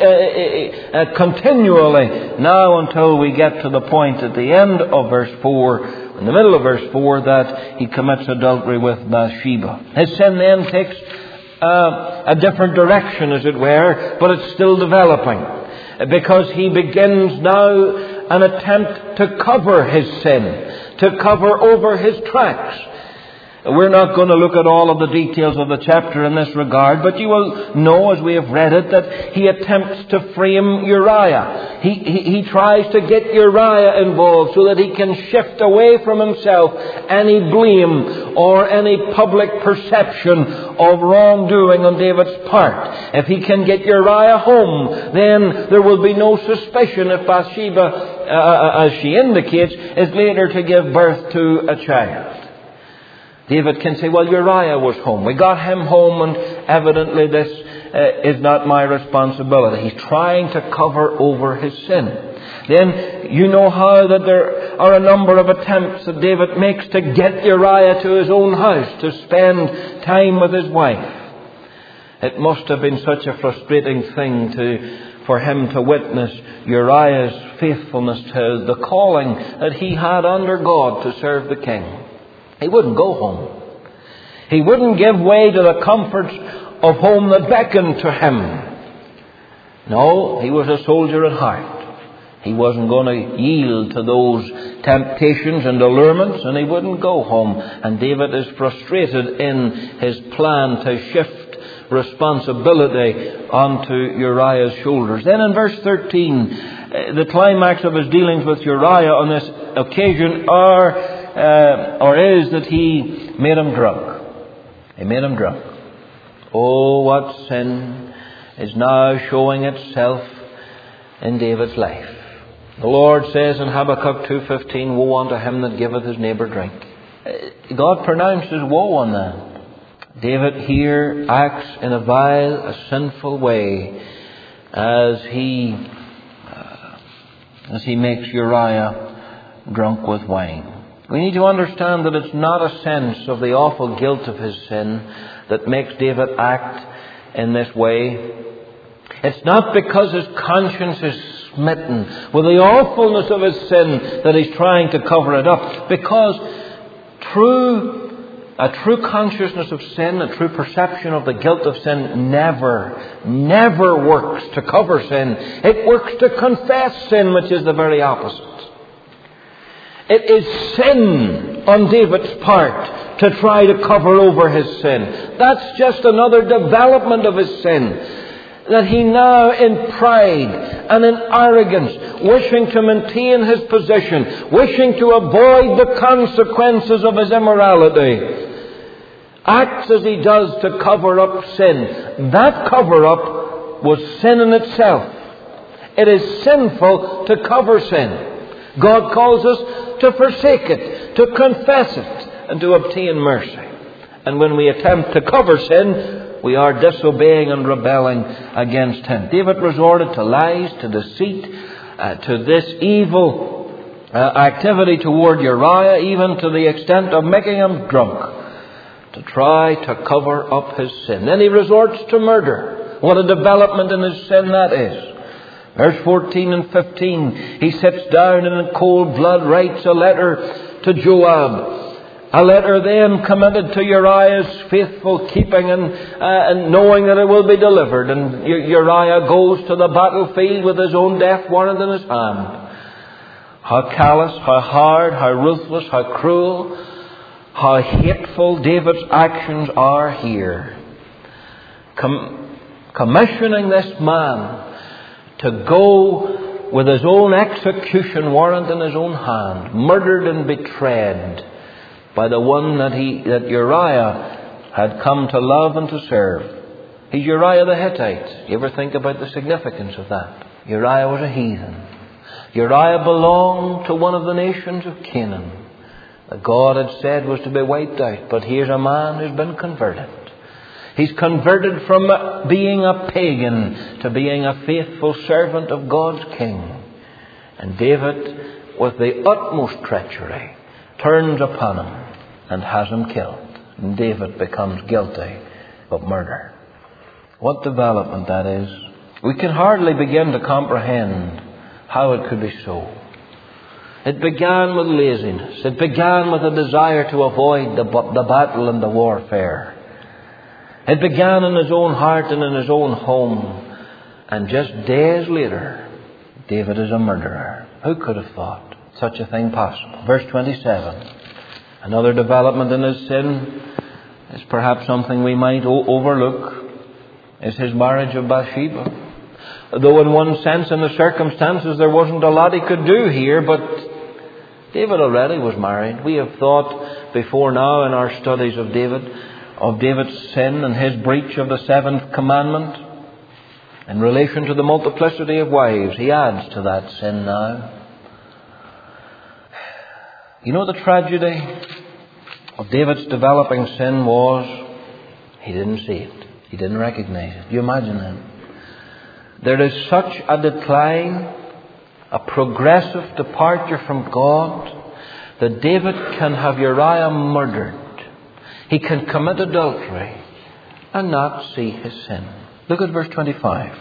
continually now until we get to the point at the end of verse 4, in the middle of verse 4, that he commits adultery with Bathsheba. His sin then takes a different direction, as it were, but it's still developing, because he begins now an attempt to cover his sin, to cover over his tracks. We're not going to look at all of the details of the chapter in this regard, but you will know as we have read it that he attempts to frame Uriah. He tries to get Uriah involved so that he can shift away from himself any blame or any public perception of wrongdoing on David's part. If he can get Uriah home, then there will be no suspicion if Bathsheba, as she indicates, is later to give birth to a child. David can say, well, Uriah was home. We got him home, and evidently this is not my responsibility. He's trying to cover over his sin. Then you know how that there are a number of attempts that David makes to get Uriah to his own house, to spend time with his wife. It must have been such a frustrating thing for him to witness Uriah's faithfulness to the calling that he had under God to serve the king. He wouldn't go home. He wouldn't give way to the comforts of home that beckoned to him. No, he was a soldier at heart. He wasn't going to yield to those temptations and allurements, and he wouldn't go home. And David is frustrated in his plan to shift responsibility onto Uriah's shoulders. Then in verse 13, the climax of his dealings with Uriah on this occasion is that he made him drunk. He made him drunk. Oh, what sin is now showing itself in David's life. The Lord says in Habakkuk 2:15, woe unto him that giveth his neighbour drink. God pronounces woe on that. David here acts in a vile, a sinful way as he makes Uriah drunk with wine. We need to understand that it's not a sense of the awful guilt of his sin that makes David act in this way. It's not because his conscience is smitten with the awfulness of his sin that he's trying to cover it up. Because a true consciousness of sin, a true perception of the guilt of sin never works to cover sin. It works to confess sin, which is the very opposite. It is sin on David's part to try to cover over his sin. That's just another development of his sin. That he now, in pride and in arrogance, wishing to maintain his position, wishing to avoid the consequences of his immorality, acts as he does to cover up sin. That cover-up was sin in itself. It is sinful to cover sin. God calls us to forsake it, to confess it, and to obtain mercy. And when we attempt to cover sin, we are disobeying and rebelling against him. David resorted to lies, to deceit, to this evil activity toward Uriah, even to the extent of making him drunk, to try to cover up his sin. Then he resorts to murder. What a development in his sin that is. Verse 14 and 15, he sits down and in cold blood writes a letter to Joab. A letter then committed to Uriah's faithful keeping and knowing that it will be delivered. And Uriah goes to the battlefield with his own death warrant in his hand. How callous, how hard, how ruthless, how cruel, how hateful David's actions are here. Commissioning this man to go with his own execution warrant in his own hand, murdered and betrayed by the one that Uriah had come to love and to serve. He's Uriah the Hittite. You ever think about the significance of that? Uriah was a heathen. Uriah belonged to one of the nations of Canaan that God had said was to be wiped out. But here's a man who's been converted. He's converted from being a pagan to being a faithful servant of God's king. And David, with the utmost treachery, turns upon him and has him killed. And David becomes guilty of murder. What development that is. We can hardly begin to comprehend how it could be so. It began with laziness. It began with a desire to avoid the battle and the warfare. It began in his own heart and in his own home. And just days later, David is a murderer. Who could have thought such a thing possible? Verse 27. Another development in his sin is perhaps something we might overlook, is his marriage of Bathsheba. Though in one sense, in the circumstances, there wasn't a lot he could do here, but David already was married. We have thought before now in our studies of David's sin and his breach of the seventh commandment. In relation to the multiplicity of wives, he adds to that sin now. You know, the tragedy of David's developing sin was he didn't see it. He didn't recognize it. You imagine that? There is such a decline, a progressive departure from God, that David can have Uriah murdered. He can commit adultery and not see his sin. Look at verse 25.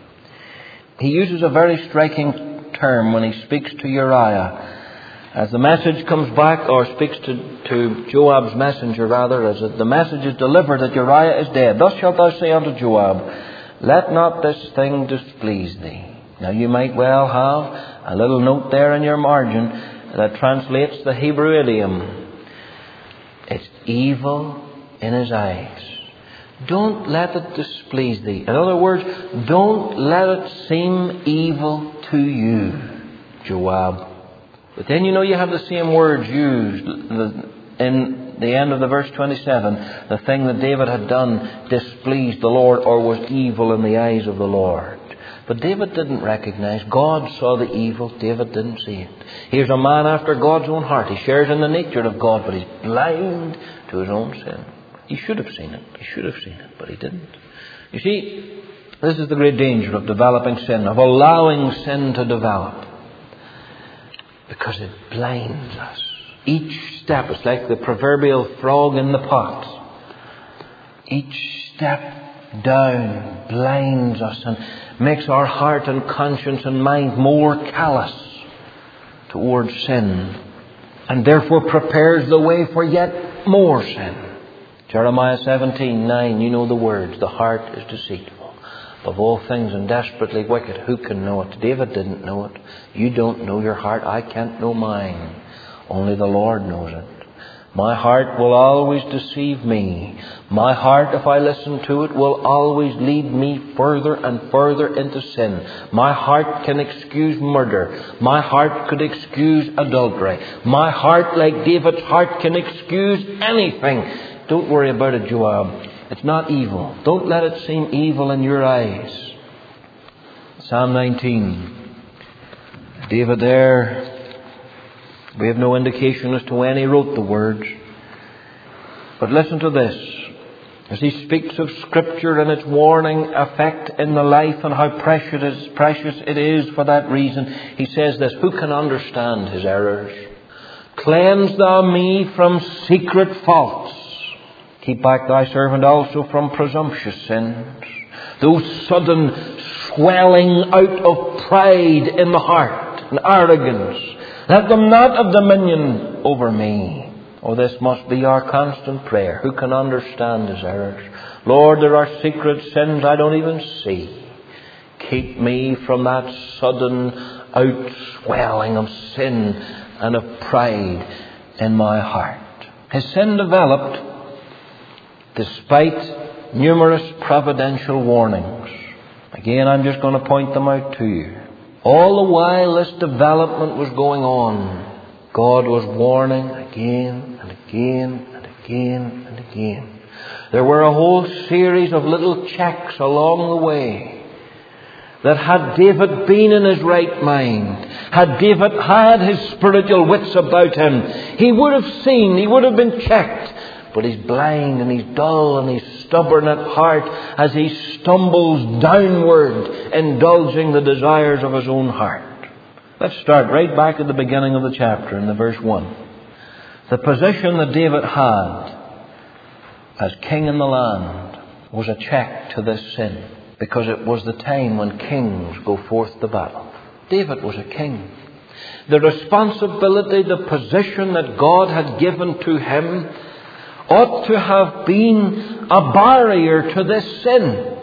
He uses a very striking term when he speaks to Uriah. As the message comes back, or speaks to Joab's messenger rather, as the message is delivered that Uriah is dead. Thus shalt thou say unto Joab, let not this thing displease thee. Now you might well have a little note there in your margin that translates the Hebrew idiom. It's evil in his eyes. Don't let it displease thee. In other words, don't let it seem evil to you, Joab. But then you have the same words used in the end of the verse 27. The thing that David had done displeased the Lord, or was evil in the eyes of the Lord. But David didn't recognize. God saw the evil. David didn't see it. Here's a man after God's own heart. He shares in the nature of God, but he's blind to his own sin. He should have seen it. He should have seen it, but he didn't. You see, this is the great danger of developing sin, of allowing sin to develop. Because it blinds us. Each step is like the proverbial frog in the pot. Each step down blinds us and makes our heart and conscience and mind more callous towards sin, and therefore prepares the way for yet more sin. Jeremiah 17:9, you know the words, the heart is deceitful above all things and desperately wicked. Who can know it? David didn't know it. You don't know your heart. I can't know mine. Only the Lord knows it. My heart will always deceive me. My heart, if I listen to it, will always lead me further and further into sin. My heart can excuse murder. My heart could excuse adultery. My heart, like David's heart, can excuse anything. Don't worry about it, Joab. It's not evil. Don't let it seem evil in your eyes. Psalm 19. David there, we have no indication as to when he wrote the words. But listen to this. As he speaks of Scripture and its warning effect in the life and how precious it is for that reason, he says this, who can understand his errors? Cleanse thou me from secret faults. Keep back thy servant also from presumptuous sins. Those sudden swelling out of pride in the heart and arrogance. Let them not have dominion over me. Oh, this must be our constant prayer. Who can understand his errors? Lord, there are secret sins I don't even see. Keep me from that sudden outswelling of sin and of pride in my heart. His sin developed despite numerous providential warnings. Again, I'm just going to point them out to you. All the while this development was going on, God was warning again and again and again and again. There were a whole series of little checks along the way that had David been in his right mind, had David had his spiritual wits about him, he would have seen, he would have been checked. But he's blind and he's dull and he's stubborn at heart as he stumbles downward, indulging the desires of his own heart. Let's start right back at the beginning of the chapter in the verse 1. The position that David had as king in the land was a check to this sin, because it was the time when kings go forth to battle. David was a king. The responsibility, the position that God had given to him ought to have been a barrier to this sin.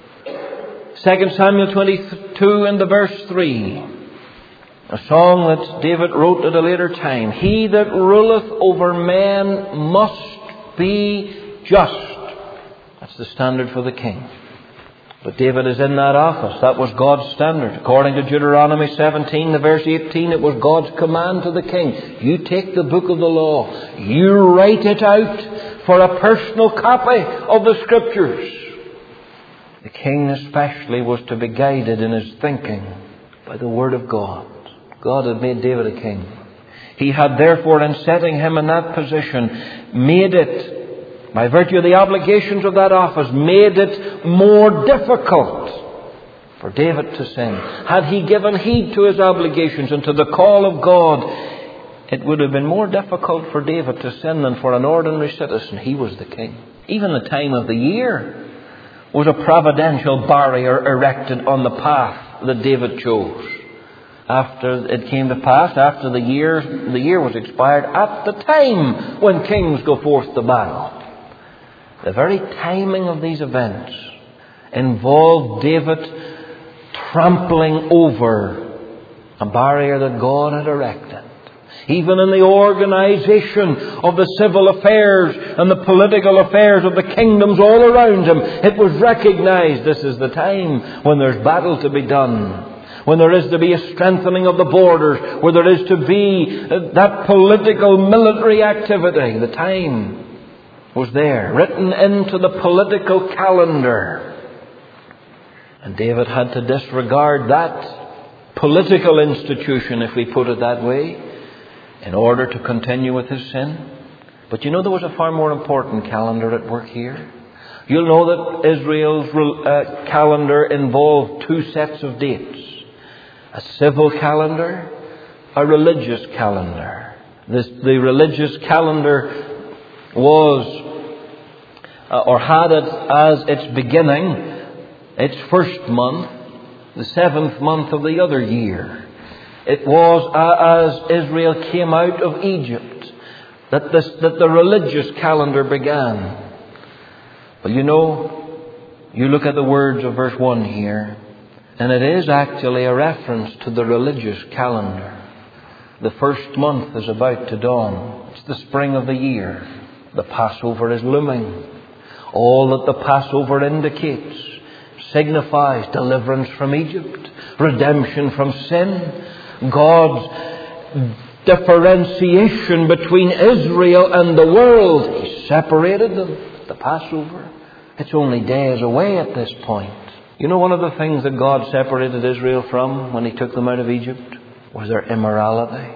2 Samuel 22 and the verse 3. A song that David wrote at a later time. He that ruleth over men must be just. That's the standard for the king. But David is in that office. That was God's standard. According to Deuteronomy 17, the verse 18, it was God's command to the king. You take the book of the law. You write it out for a personal copy of the Scriptures. The king especially was to be guided in his thinking by the Word of God. God had made David a king. He had therefore, in setting him in that position, made it, by virtue of the obligations of that office, made it more difficult for David to sin. Had he given heed to his obligations and to the call of God, it would have been more difficult for David to sin than for an ordinary citizen. He was the king. Even the time of the year was a providential barrier erected on the path that David chose. After it came to pass, after the year was expired, at the time when kings go forth to battle. The very timing of these events involved David trampling over a barrier that God had erected. Even in the organization of the civil affairs and the political affairs of the kingdoms all around him, it was recognized this is the time when there's battle to be done. When there is to be a strengthening of the borders, where there is to be that political military activity. The time was there, written into the political calendar. And David had to disregard that political institution, if we put it that way, in order to continue with his sin. But you know, there was a far more important calendar at work here. You'll know that Israel's calendar involved two sets of dates. A civil calendar, a religious calendar. The religious calendar was, or had it as its beginning, its first month, the 7th month of the other year. It was as Israel came out of Egypt that the religious calendar began. Well, you know, you look at the words of verse 1 here, and it is actually a reference to the religious calendar. The first month is about to dawn. It's the spring of the year. The Passover is looming. All that the Passover indicates signifies deliverance from Egypt, redemption from sin, God's differentiation between Israel and the world. He separated them. The Passover. It's only days away at this point. You know, one of the things that God separated Israel from when He took them out of Egypt was their immorality.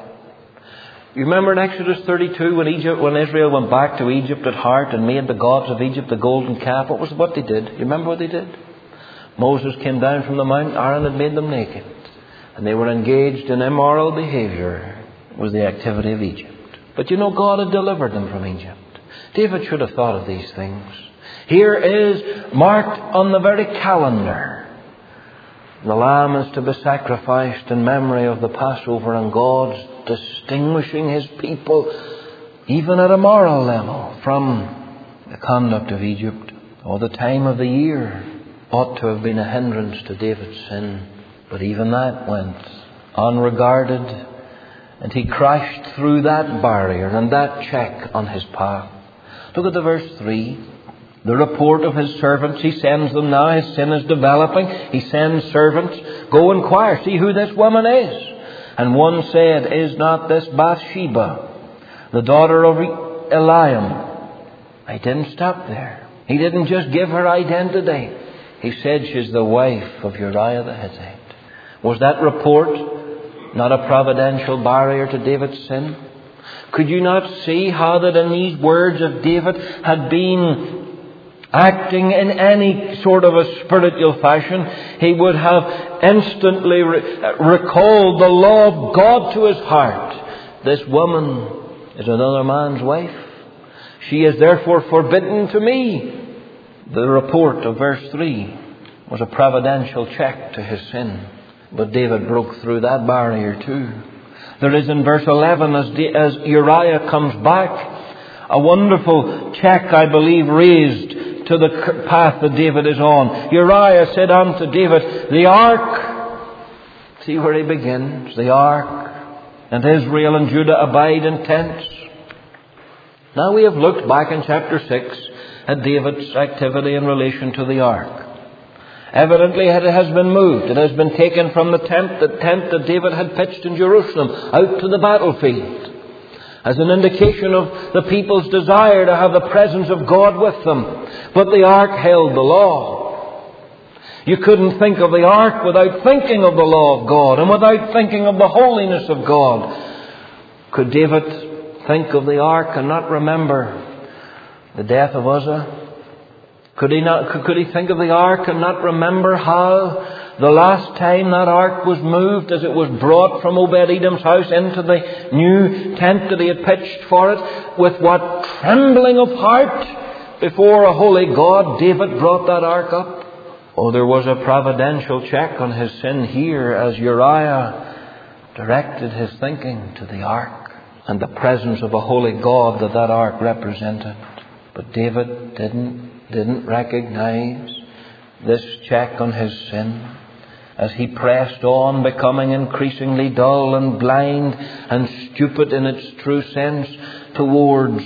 You remember in Exodus 32 when Israel went back to Egypt at heart and made the gods of Egypt the golden calf? What they did? You remember what they did? Moses came down from the mount. Aaron had made them naked. And they were engaged in immoral behavior. It was the activity of Egypt. But you know, God had delivered them from Egypt. David should have thought of these things. Here is marked on the very calendar. The lamb is to be sacrificed in memory of the Passover, and God's distinguishing His people, even at a moral level, from the conduct of Egypt. Or the time of the year ought to have been a hindrance to David's sin. But even that went unregarded, and he crashed through that barrier and that check on his path. Look at the verse 3. The report of his servants, he sends them now. His sin is developing. He sends servants. Go inquire, see who this woman is. And one said, is not this Bathsheba, the daughter of Eliam? He didn't stop there. He didn't just give her identity. He said she's the wife of Uriah the Hittite. Was that report not a providential barrier to David's sin? Could you not see how that in these words of David had been acting in any sort of a spiritual fashion, he would have instantly recalled the law of God to his heart. This woman is another man's wife. She is therefore forbidden to me. The report of verse 3 was a providential check to his sin. But David broke through that barrier too. There is in verse 11, as Uriah comes back, a wonderful check, I believe, raised to the path that David is on. Uriah said unto David, the ark, see where he begins, the ark, and Israel and Judah abide in tents. Now we have looked back in chapter 6 at David's activity in relation to the ark. Evidently it has been moved. It has been taken from the tent that David had pitched in Jerusalem, out to the battlefield, as an indication of the people's desire to have the presence of God with them. But the ark held the law. You couldn't think of the ark without thinking of the law of God and without thinking of the holiness of God. Could David think of the ark and not remember the death of Uzzah? Could he think of the ark and not remember how the last time that ark was moved, as it was brought from Obed-Edom's house into the new tent that he had pitched for it, with what trembling of heart before a holy God David brought that ark up? Oh, there was a providential check on his sin here as Uriah directed his thinking to the ark and the presence of a holy God that ark represented. But David didn't recognize this check on his sin as he pressed on, becoming increasingly dull and blind and stupid in its true sense towards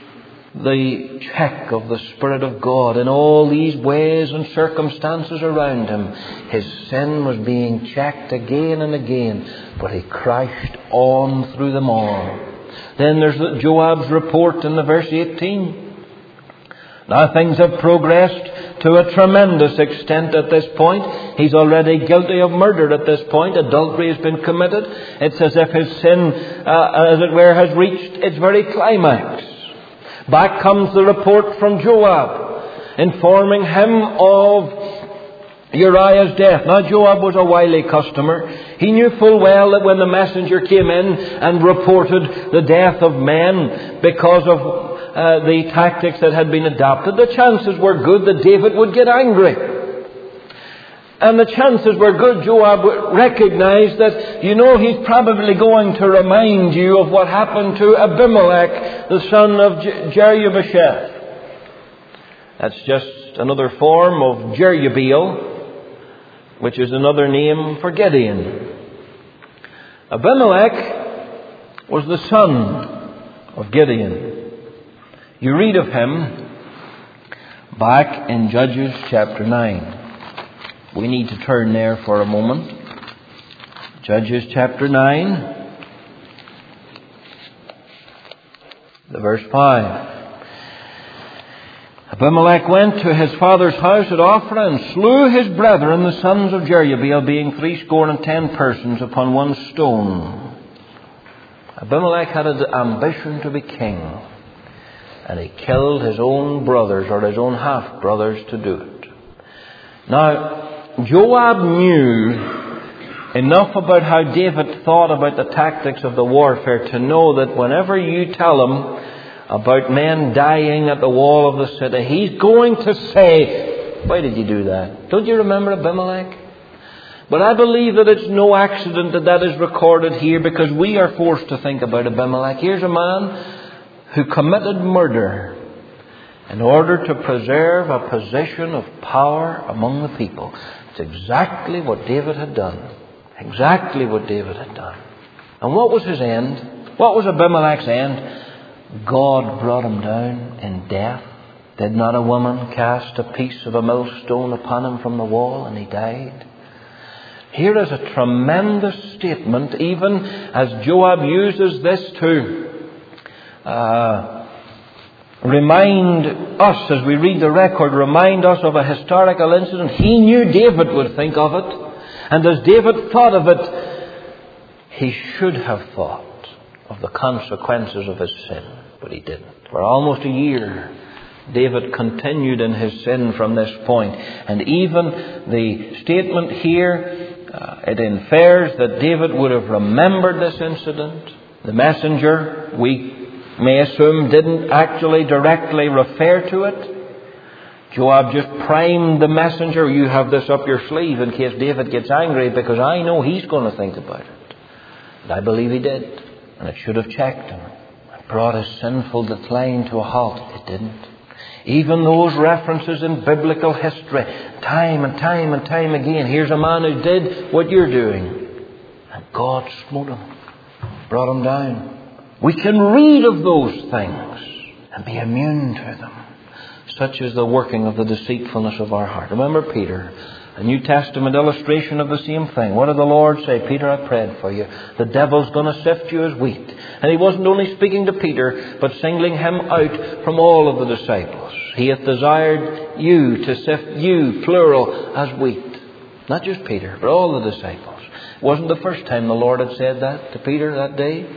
the check of the Spirit of God. In all these ways and circumstances around him, his sin was being checked again and again, but he crashed on through them all. Then there's Joab's report in the verse 18. Now things have progressed to a tremendous extent at this point. He's already guilty of murder at this point. Adultery has been committed. It's as if his sin, as it were, has reached its very climax. Back comes the report from Joab, informing him of Uriah's death. Now Joab was a wily customer. He knew full well that when the messenger came in and reported the death of men because of the tactics that had been adopted, the chances were good that David would get angry. And the chances were good Joab recognized that, he's probably going to remind you of what happened to Abimelech, the son of Jerubbaal. That's just another form of Jerubbaal, which is another name for Gideon. Abimelech was the son of Gideon. You read of him back in Judges chapter 9. We need to turn there for a moment. Judges chapter 9, the verse 5. Abimelech went to his father's house at Ophrah and slew his brethren, the sons of Jerubbaal, being 70 persons upon one stone. Abimelech had an ambition to be king, and he killed his own brothers, or his own half-brothers, to do it. Now, Joab knew enough about how David thought about the tactics of the warfare to know that whenever you tell him about men dying at the wall of the city, he's going to say, why did you do that? Don't you remember Abimelech? But I believe that it's no accident that that is recorded here, because we are forced to think about Abimelech. Here's a man who committed murder in order to preserve a position of power among the people. It's exactly what David had done. Exactly what David had done. And what was his end? What was Abimelech's end? God brought him down in death. Did not a woman cast a piece of a millstone upon him from the wall, and he died? Here is a tremendous statement, even as Joab uses this to remind us, as we read the record, remind us of a historical incident. He knew David would think of it. And as David thought of it, he should have thought of the consequences of his sin. But he didn't. For almost a year, David continued in his sin from this point. And even the statement here, it infers that David would have remembered this incident. The messenger, we may assume, didn't actually directly refer to it. Joab just primed the messenger. You have this up your sleeve in case David gets angry, because I know he's going to think about it. And I believe he did. And it should have checked him. It brought his sinful decline to a halt. It didn't. Even those references in biblical history, time and time and time again. Here's a man who did what you're doing. And God smote him. Brought him down. We can read of those things and be immune to them. Such is the working of the deceitfulness of our heart. Remember Peter, a New Testament illustration of the same thing. What did the Lord say? Peter, I prayed for you. The devil's going to sift you as wheat. And he wasn't only speaking to Peter, but singling him out from all of the disciples. He hath desired you to sift you, plural, as wheat. Not just Peter, but all the disciples. It wasn't the first time the Lord had said that to Peter that day,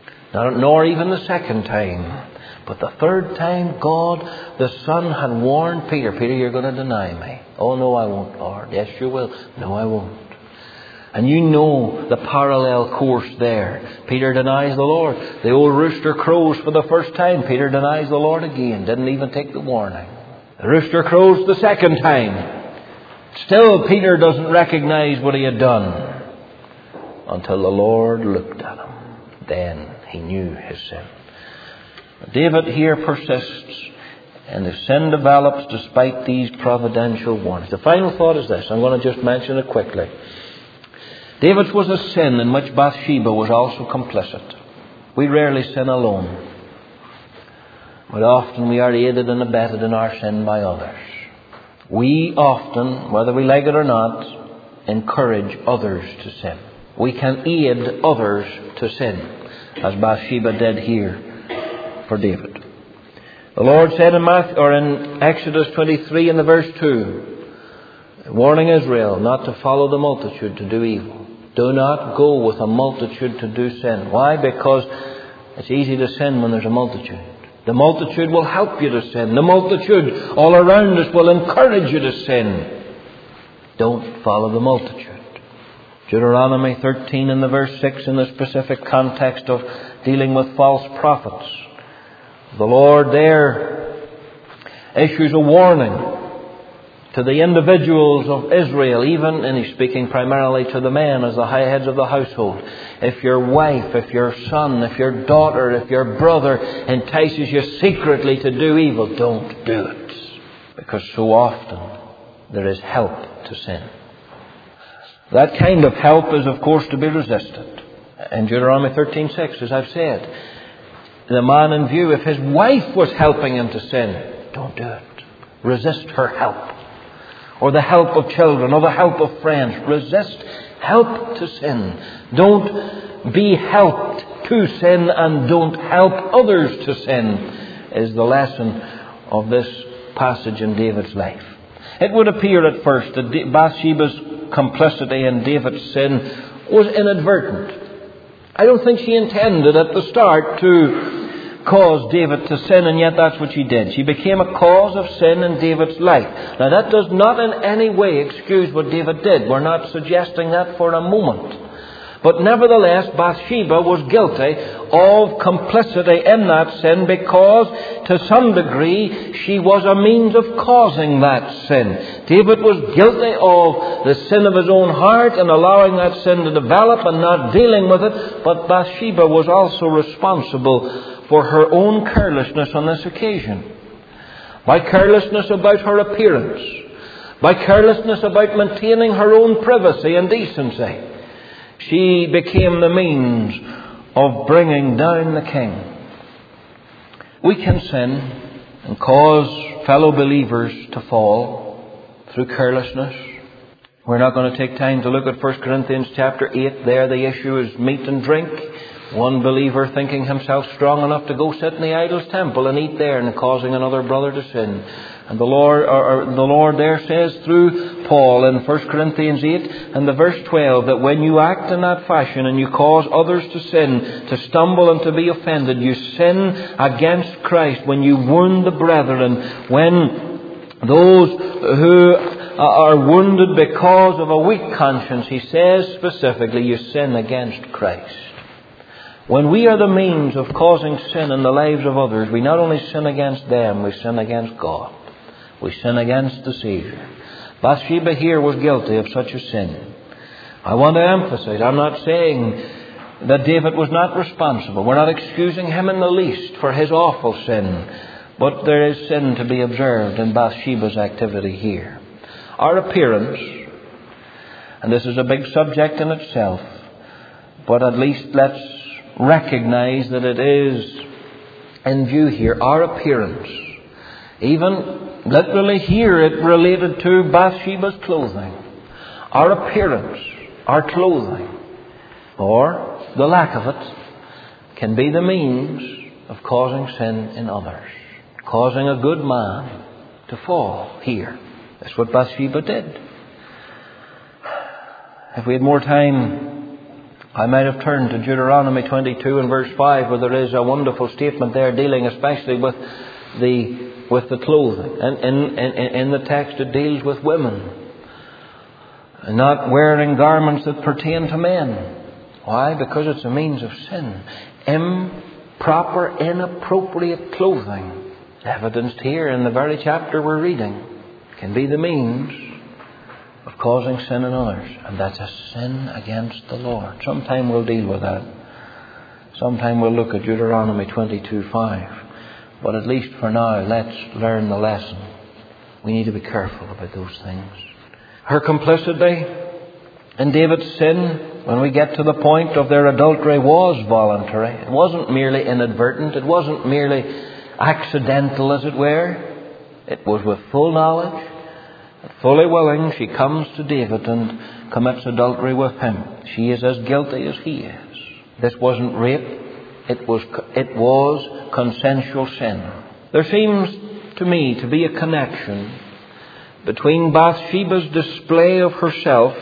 nor even the second time. But the third time, God, the Son, had warned Peter, Peter, you're going to deny me. Oh, no, I won't, Lord. Yes, you will. No, I won't. And you know the parallel course there. Peter denies the Lord. The old rooster crows for the first time. Peter denies the Lord again. Didn't even take the warning. The rooster crows the second time. Still, Peter doesn't recognize what he had done until the Lord looked at him. Then he knew his sin. David here persists, and his sin develops despite these providential warnings. The final thought is this. I'm going to just mention it quickly. David's was a sin in which Bathsheba was also complicit. We rarely sin alone, but often we are aided and abetted in our sin by others. We often, whether we like it or not, encourage others to sin. We can aid others to sin, as Bathsheba did here for David. The Lord said in Exodus 23 in the verse 2, warning Israel not to follow the multitude to do evil. Do not go with a multitude to do sin. Why? Because it's easy to sin when there's a multitude. The multitude will help you to sin. The multitude all around us will encourage you to sin. Don't follow the multitude. Deuteronomy 13 in the verse 6 in the specific context of dealing with false prophets. The Lord there issues a warning to the individuals of Israel, even, and He's speaking primarily to the men as the high heads of the household. If your wife, if your son, if your daughter, if your brother entices you secretly to do evil, don't do it. Because so often there is help to sin. That kind of help is, of course, to be resisted. In Deuteronomy 13:6, as I've said, the man in view, if his wife was helping him to sin, don't do it. Resist her help. Or the help of children, or the help of friends. Resist help to sin. Don't be helped to sin, and don't help others to sin, is the lesson of this passage in David's life. It would appear at first that Bathsheba's complicity in David's sin was inadvertent. I don't think she intended at the start to cause David to sin, and yet that's what she did. She became a cause of sin in David's life. Now that does not in any way excuse what David did. We're not suggesting that for a moment. But nevertheless, Bathsheba was guilty of complicity in that sin because, to some degree, she was a means of causing that sin. David was guilty of the sin of his own heart and allowing that sin to develop and not dealing with it, but Bathsheba was also responsible for her own carelessness on this occasion. By carelessness about her appearance, by carelessness about maintaining her own privacy and decency, she became the means of bringing down the king. We can sin and cause fellow believers to fall through carelessness. We're not going to take time to look at 1 Corinthians chapter 8. There the issue is meat and drink. One believer thinking himself strong enough to go sit in the idol's temple and eat there and causing another brother to sin. And the Lord there says through Paul in 1 Corinthians 8 and the verse 12 that when you act in that fashion and you cause others to sin, to stumble and to be offended, you sin against Christ. When you wound the brethren, when those who are wounded because of a weak conscience, he says specifically, you sin against Christ. When we are the means of causing sin in the lives of others, we not only sin against them, we sin against God. We sin against the Savior. Bathsheba here was guilty of such a sin. I want to emphasize, I'm not saying that David was not responsible. We're not excusing him in the least for his awful sin. But there is sin to be observed in Bathsheba's activity here. Our appearance, and this is a big subject in itself, but at least let's recognize that it is in view here. Our appearance, even literally here it related to Bathsheba's clothing. Our appearance, our clothing, or the lack of it, can be the means of causing sin in others, causing a good man to fall here. That's what Bathsheba did. If we had more time, I might have turned to Deuteronomy 22 and verse 5, where there is a wonderful statement there dealing especially with the clothing. And in the text it deals with women. And not wearing garments that pertain to men. Why? Because it's a means of sin. Improper, inappropriate clothing, evidenced here in the very chapter we're reading, can be the means of causing sin in others. And that's a sin against the Lord. Sometime we'll deal with that. Sometime we'll look at Deuteronomy 22:5. But at least for now, let's learn the lesson. We need to be careful about those things. Her complicity in David's sin, when we get to the point of their adultery, was voluntary. It wasn't merely inadvertent. It wasn't merely accidental, as it were. It was with full knowledge, fully willing. She comes to David and commits adultery with him. She is as guilty as he is. This wasn't rape. It was consensual sin. There seems to me to be a connection between Bathsheba's display of herself,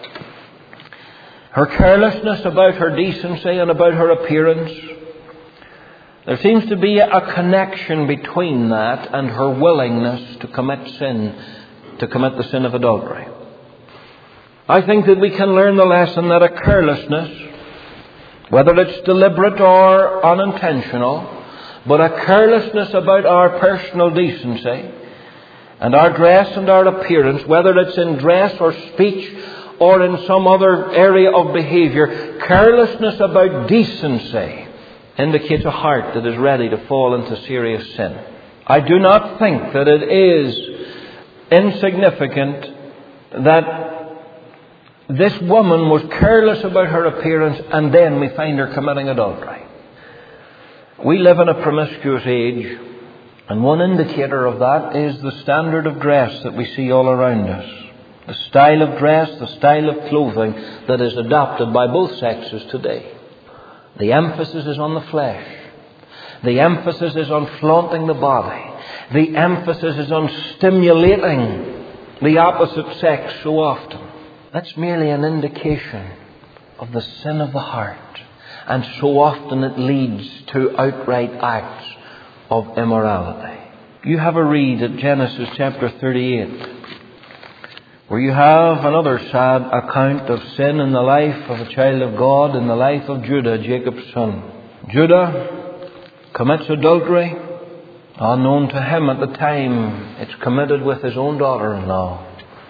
her carelessness about her decency and about her appearance. There seems to be a connection between that and her willingness to commit sin, to commit the sin of adultery. I think that we can learn the lesson that a carelessness, whether it's deliberate or unintentional, but a carelessness about our personal decency and our dress and our appearance, whether it's in dress or speech or in some other area of behavior, carelessness about decency indicates a heart that is ready to fall into serious sin. I do not think that it is insignificant that this woman was careless about her appearance and then we find her committing adultery. We live in a promiscuous age, and one indicator of that is the standard of dress that we see all around us. The style of dress, the style of clothing that is adopted by both sexes today. The emphasis is on the flesh. The emphasis is on flaunting the body. The emphasis is on stimulating the opposite sex so often. That's merely an indication of the sin of the heart. And so often it leads to outright acts of immorality. You have a read at Genesis chapter 38, where you have another sad account of sin in the life of a child of God, in the life of Judah, Jacob's son. Judah commits adultery, unknown to him at the time. It's committed with his own daughter-in-law.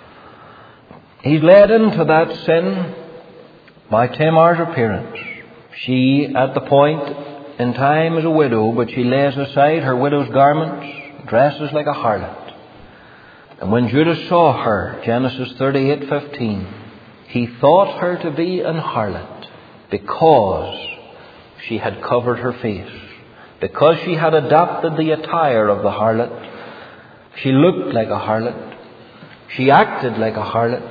He's led into that sin by Tamar's appearance. She, at the point in time, is a widow, but she lays aside her widow's garments, dresses like a harlot. And when Judah saw her, Genesis 38:15, he thought her to be an harlot because she had covered her face. Because she had adopted the attire of the harlot. She looked like a harlot. She acted like a harlot.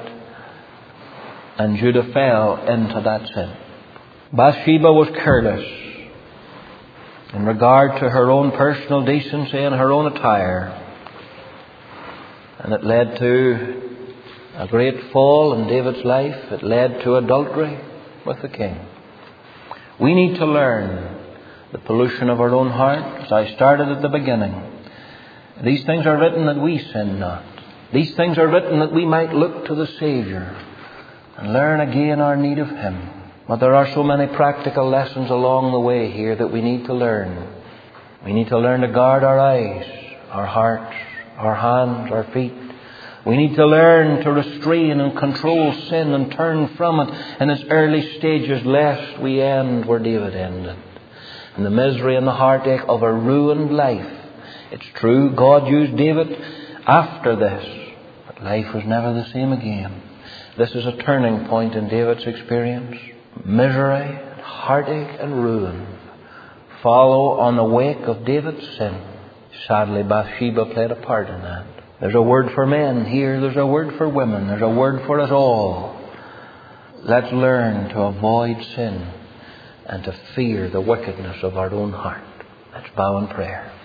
And Judah fell into that sin. Bathsheba was careless in regard to her own personal decency and her own attire. And it led to a great fall in David's life. It led to adultery with the king. We need to learn the pollution of our own heart, as I started at the beginning. These things are written that we sin not. These things are written that we might look to the Saviour and learn again our need of Him. But there are so many practical lessons along the way here that we need to learn. We need to learn to guard our eyes, our hearts, our hands, our feet. We need to learn to restrain and control sin and turn from it in its early stages, lest we end where David ended. And the misery and the heartache of a ruined life. It's true, God used David after this, but life was never the same again. This is a turning point in David's experience. Misery, heartache and ruin follow on the wake of David's sin. Sadly, Bathsheba played a part in that. There's a word for men here. There's a word for women. There's a word for us all. Let's learn to avoid sin and to fear the wickedness of our own heart. Let's bow in prayer.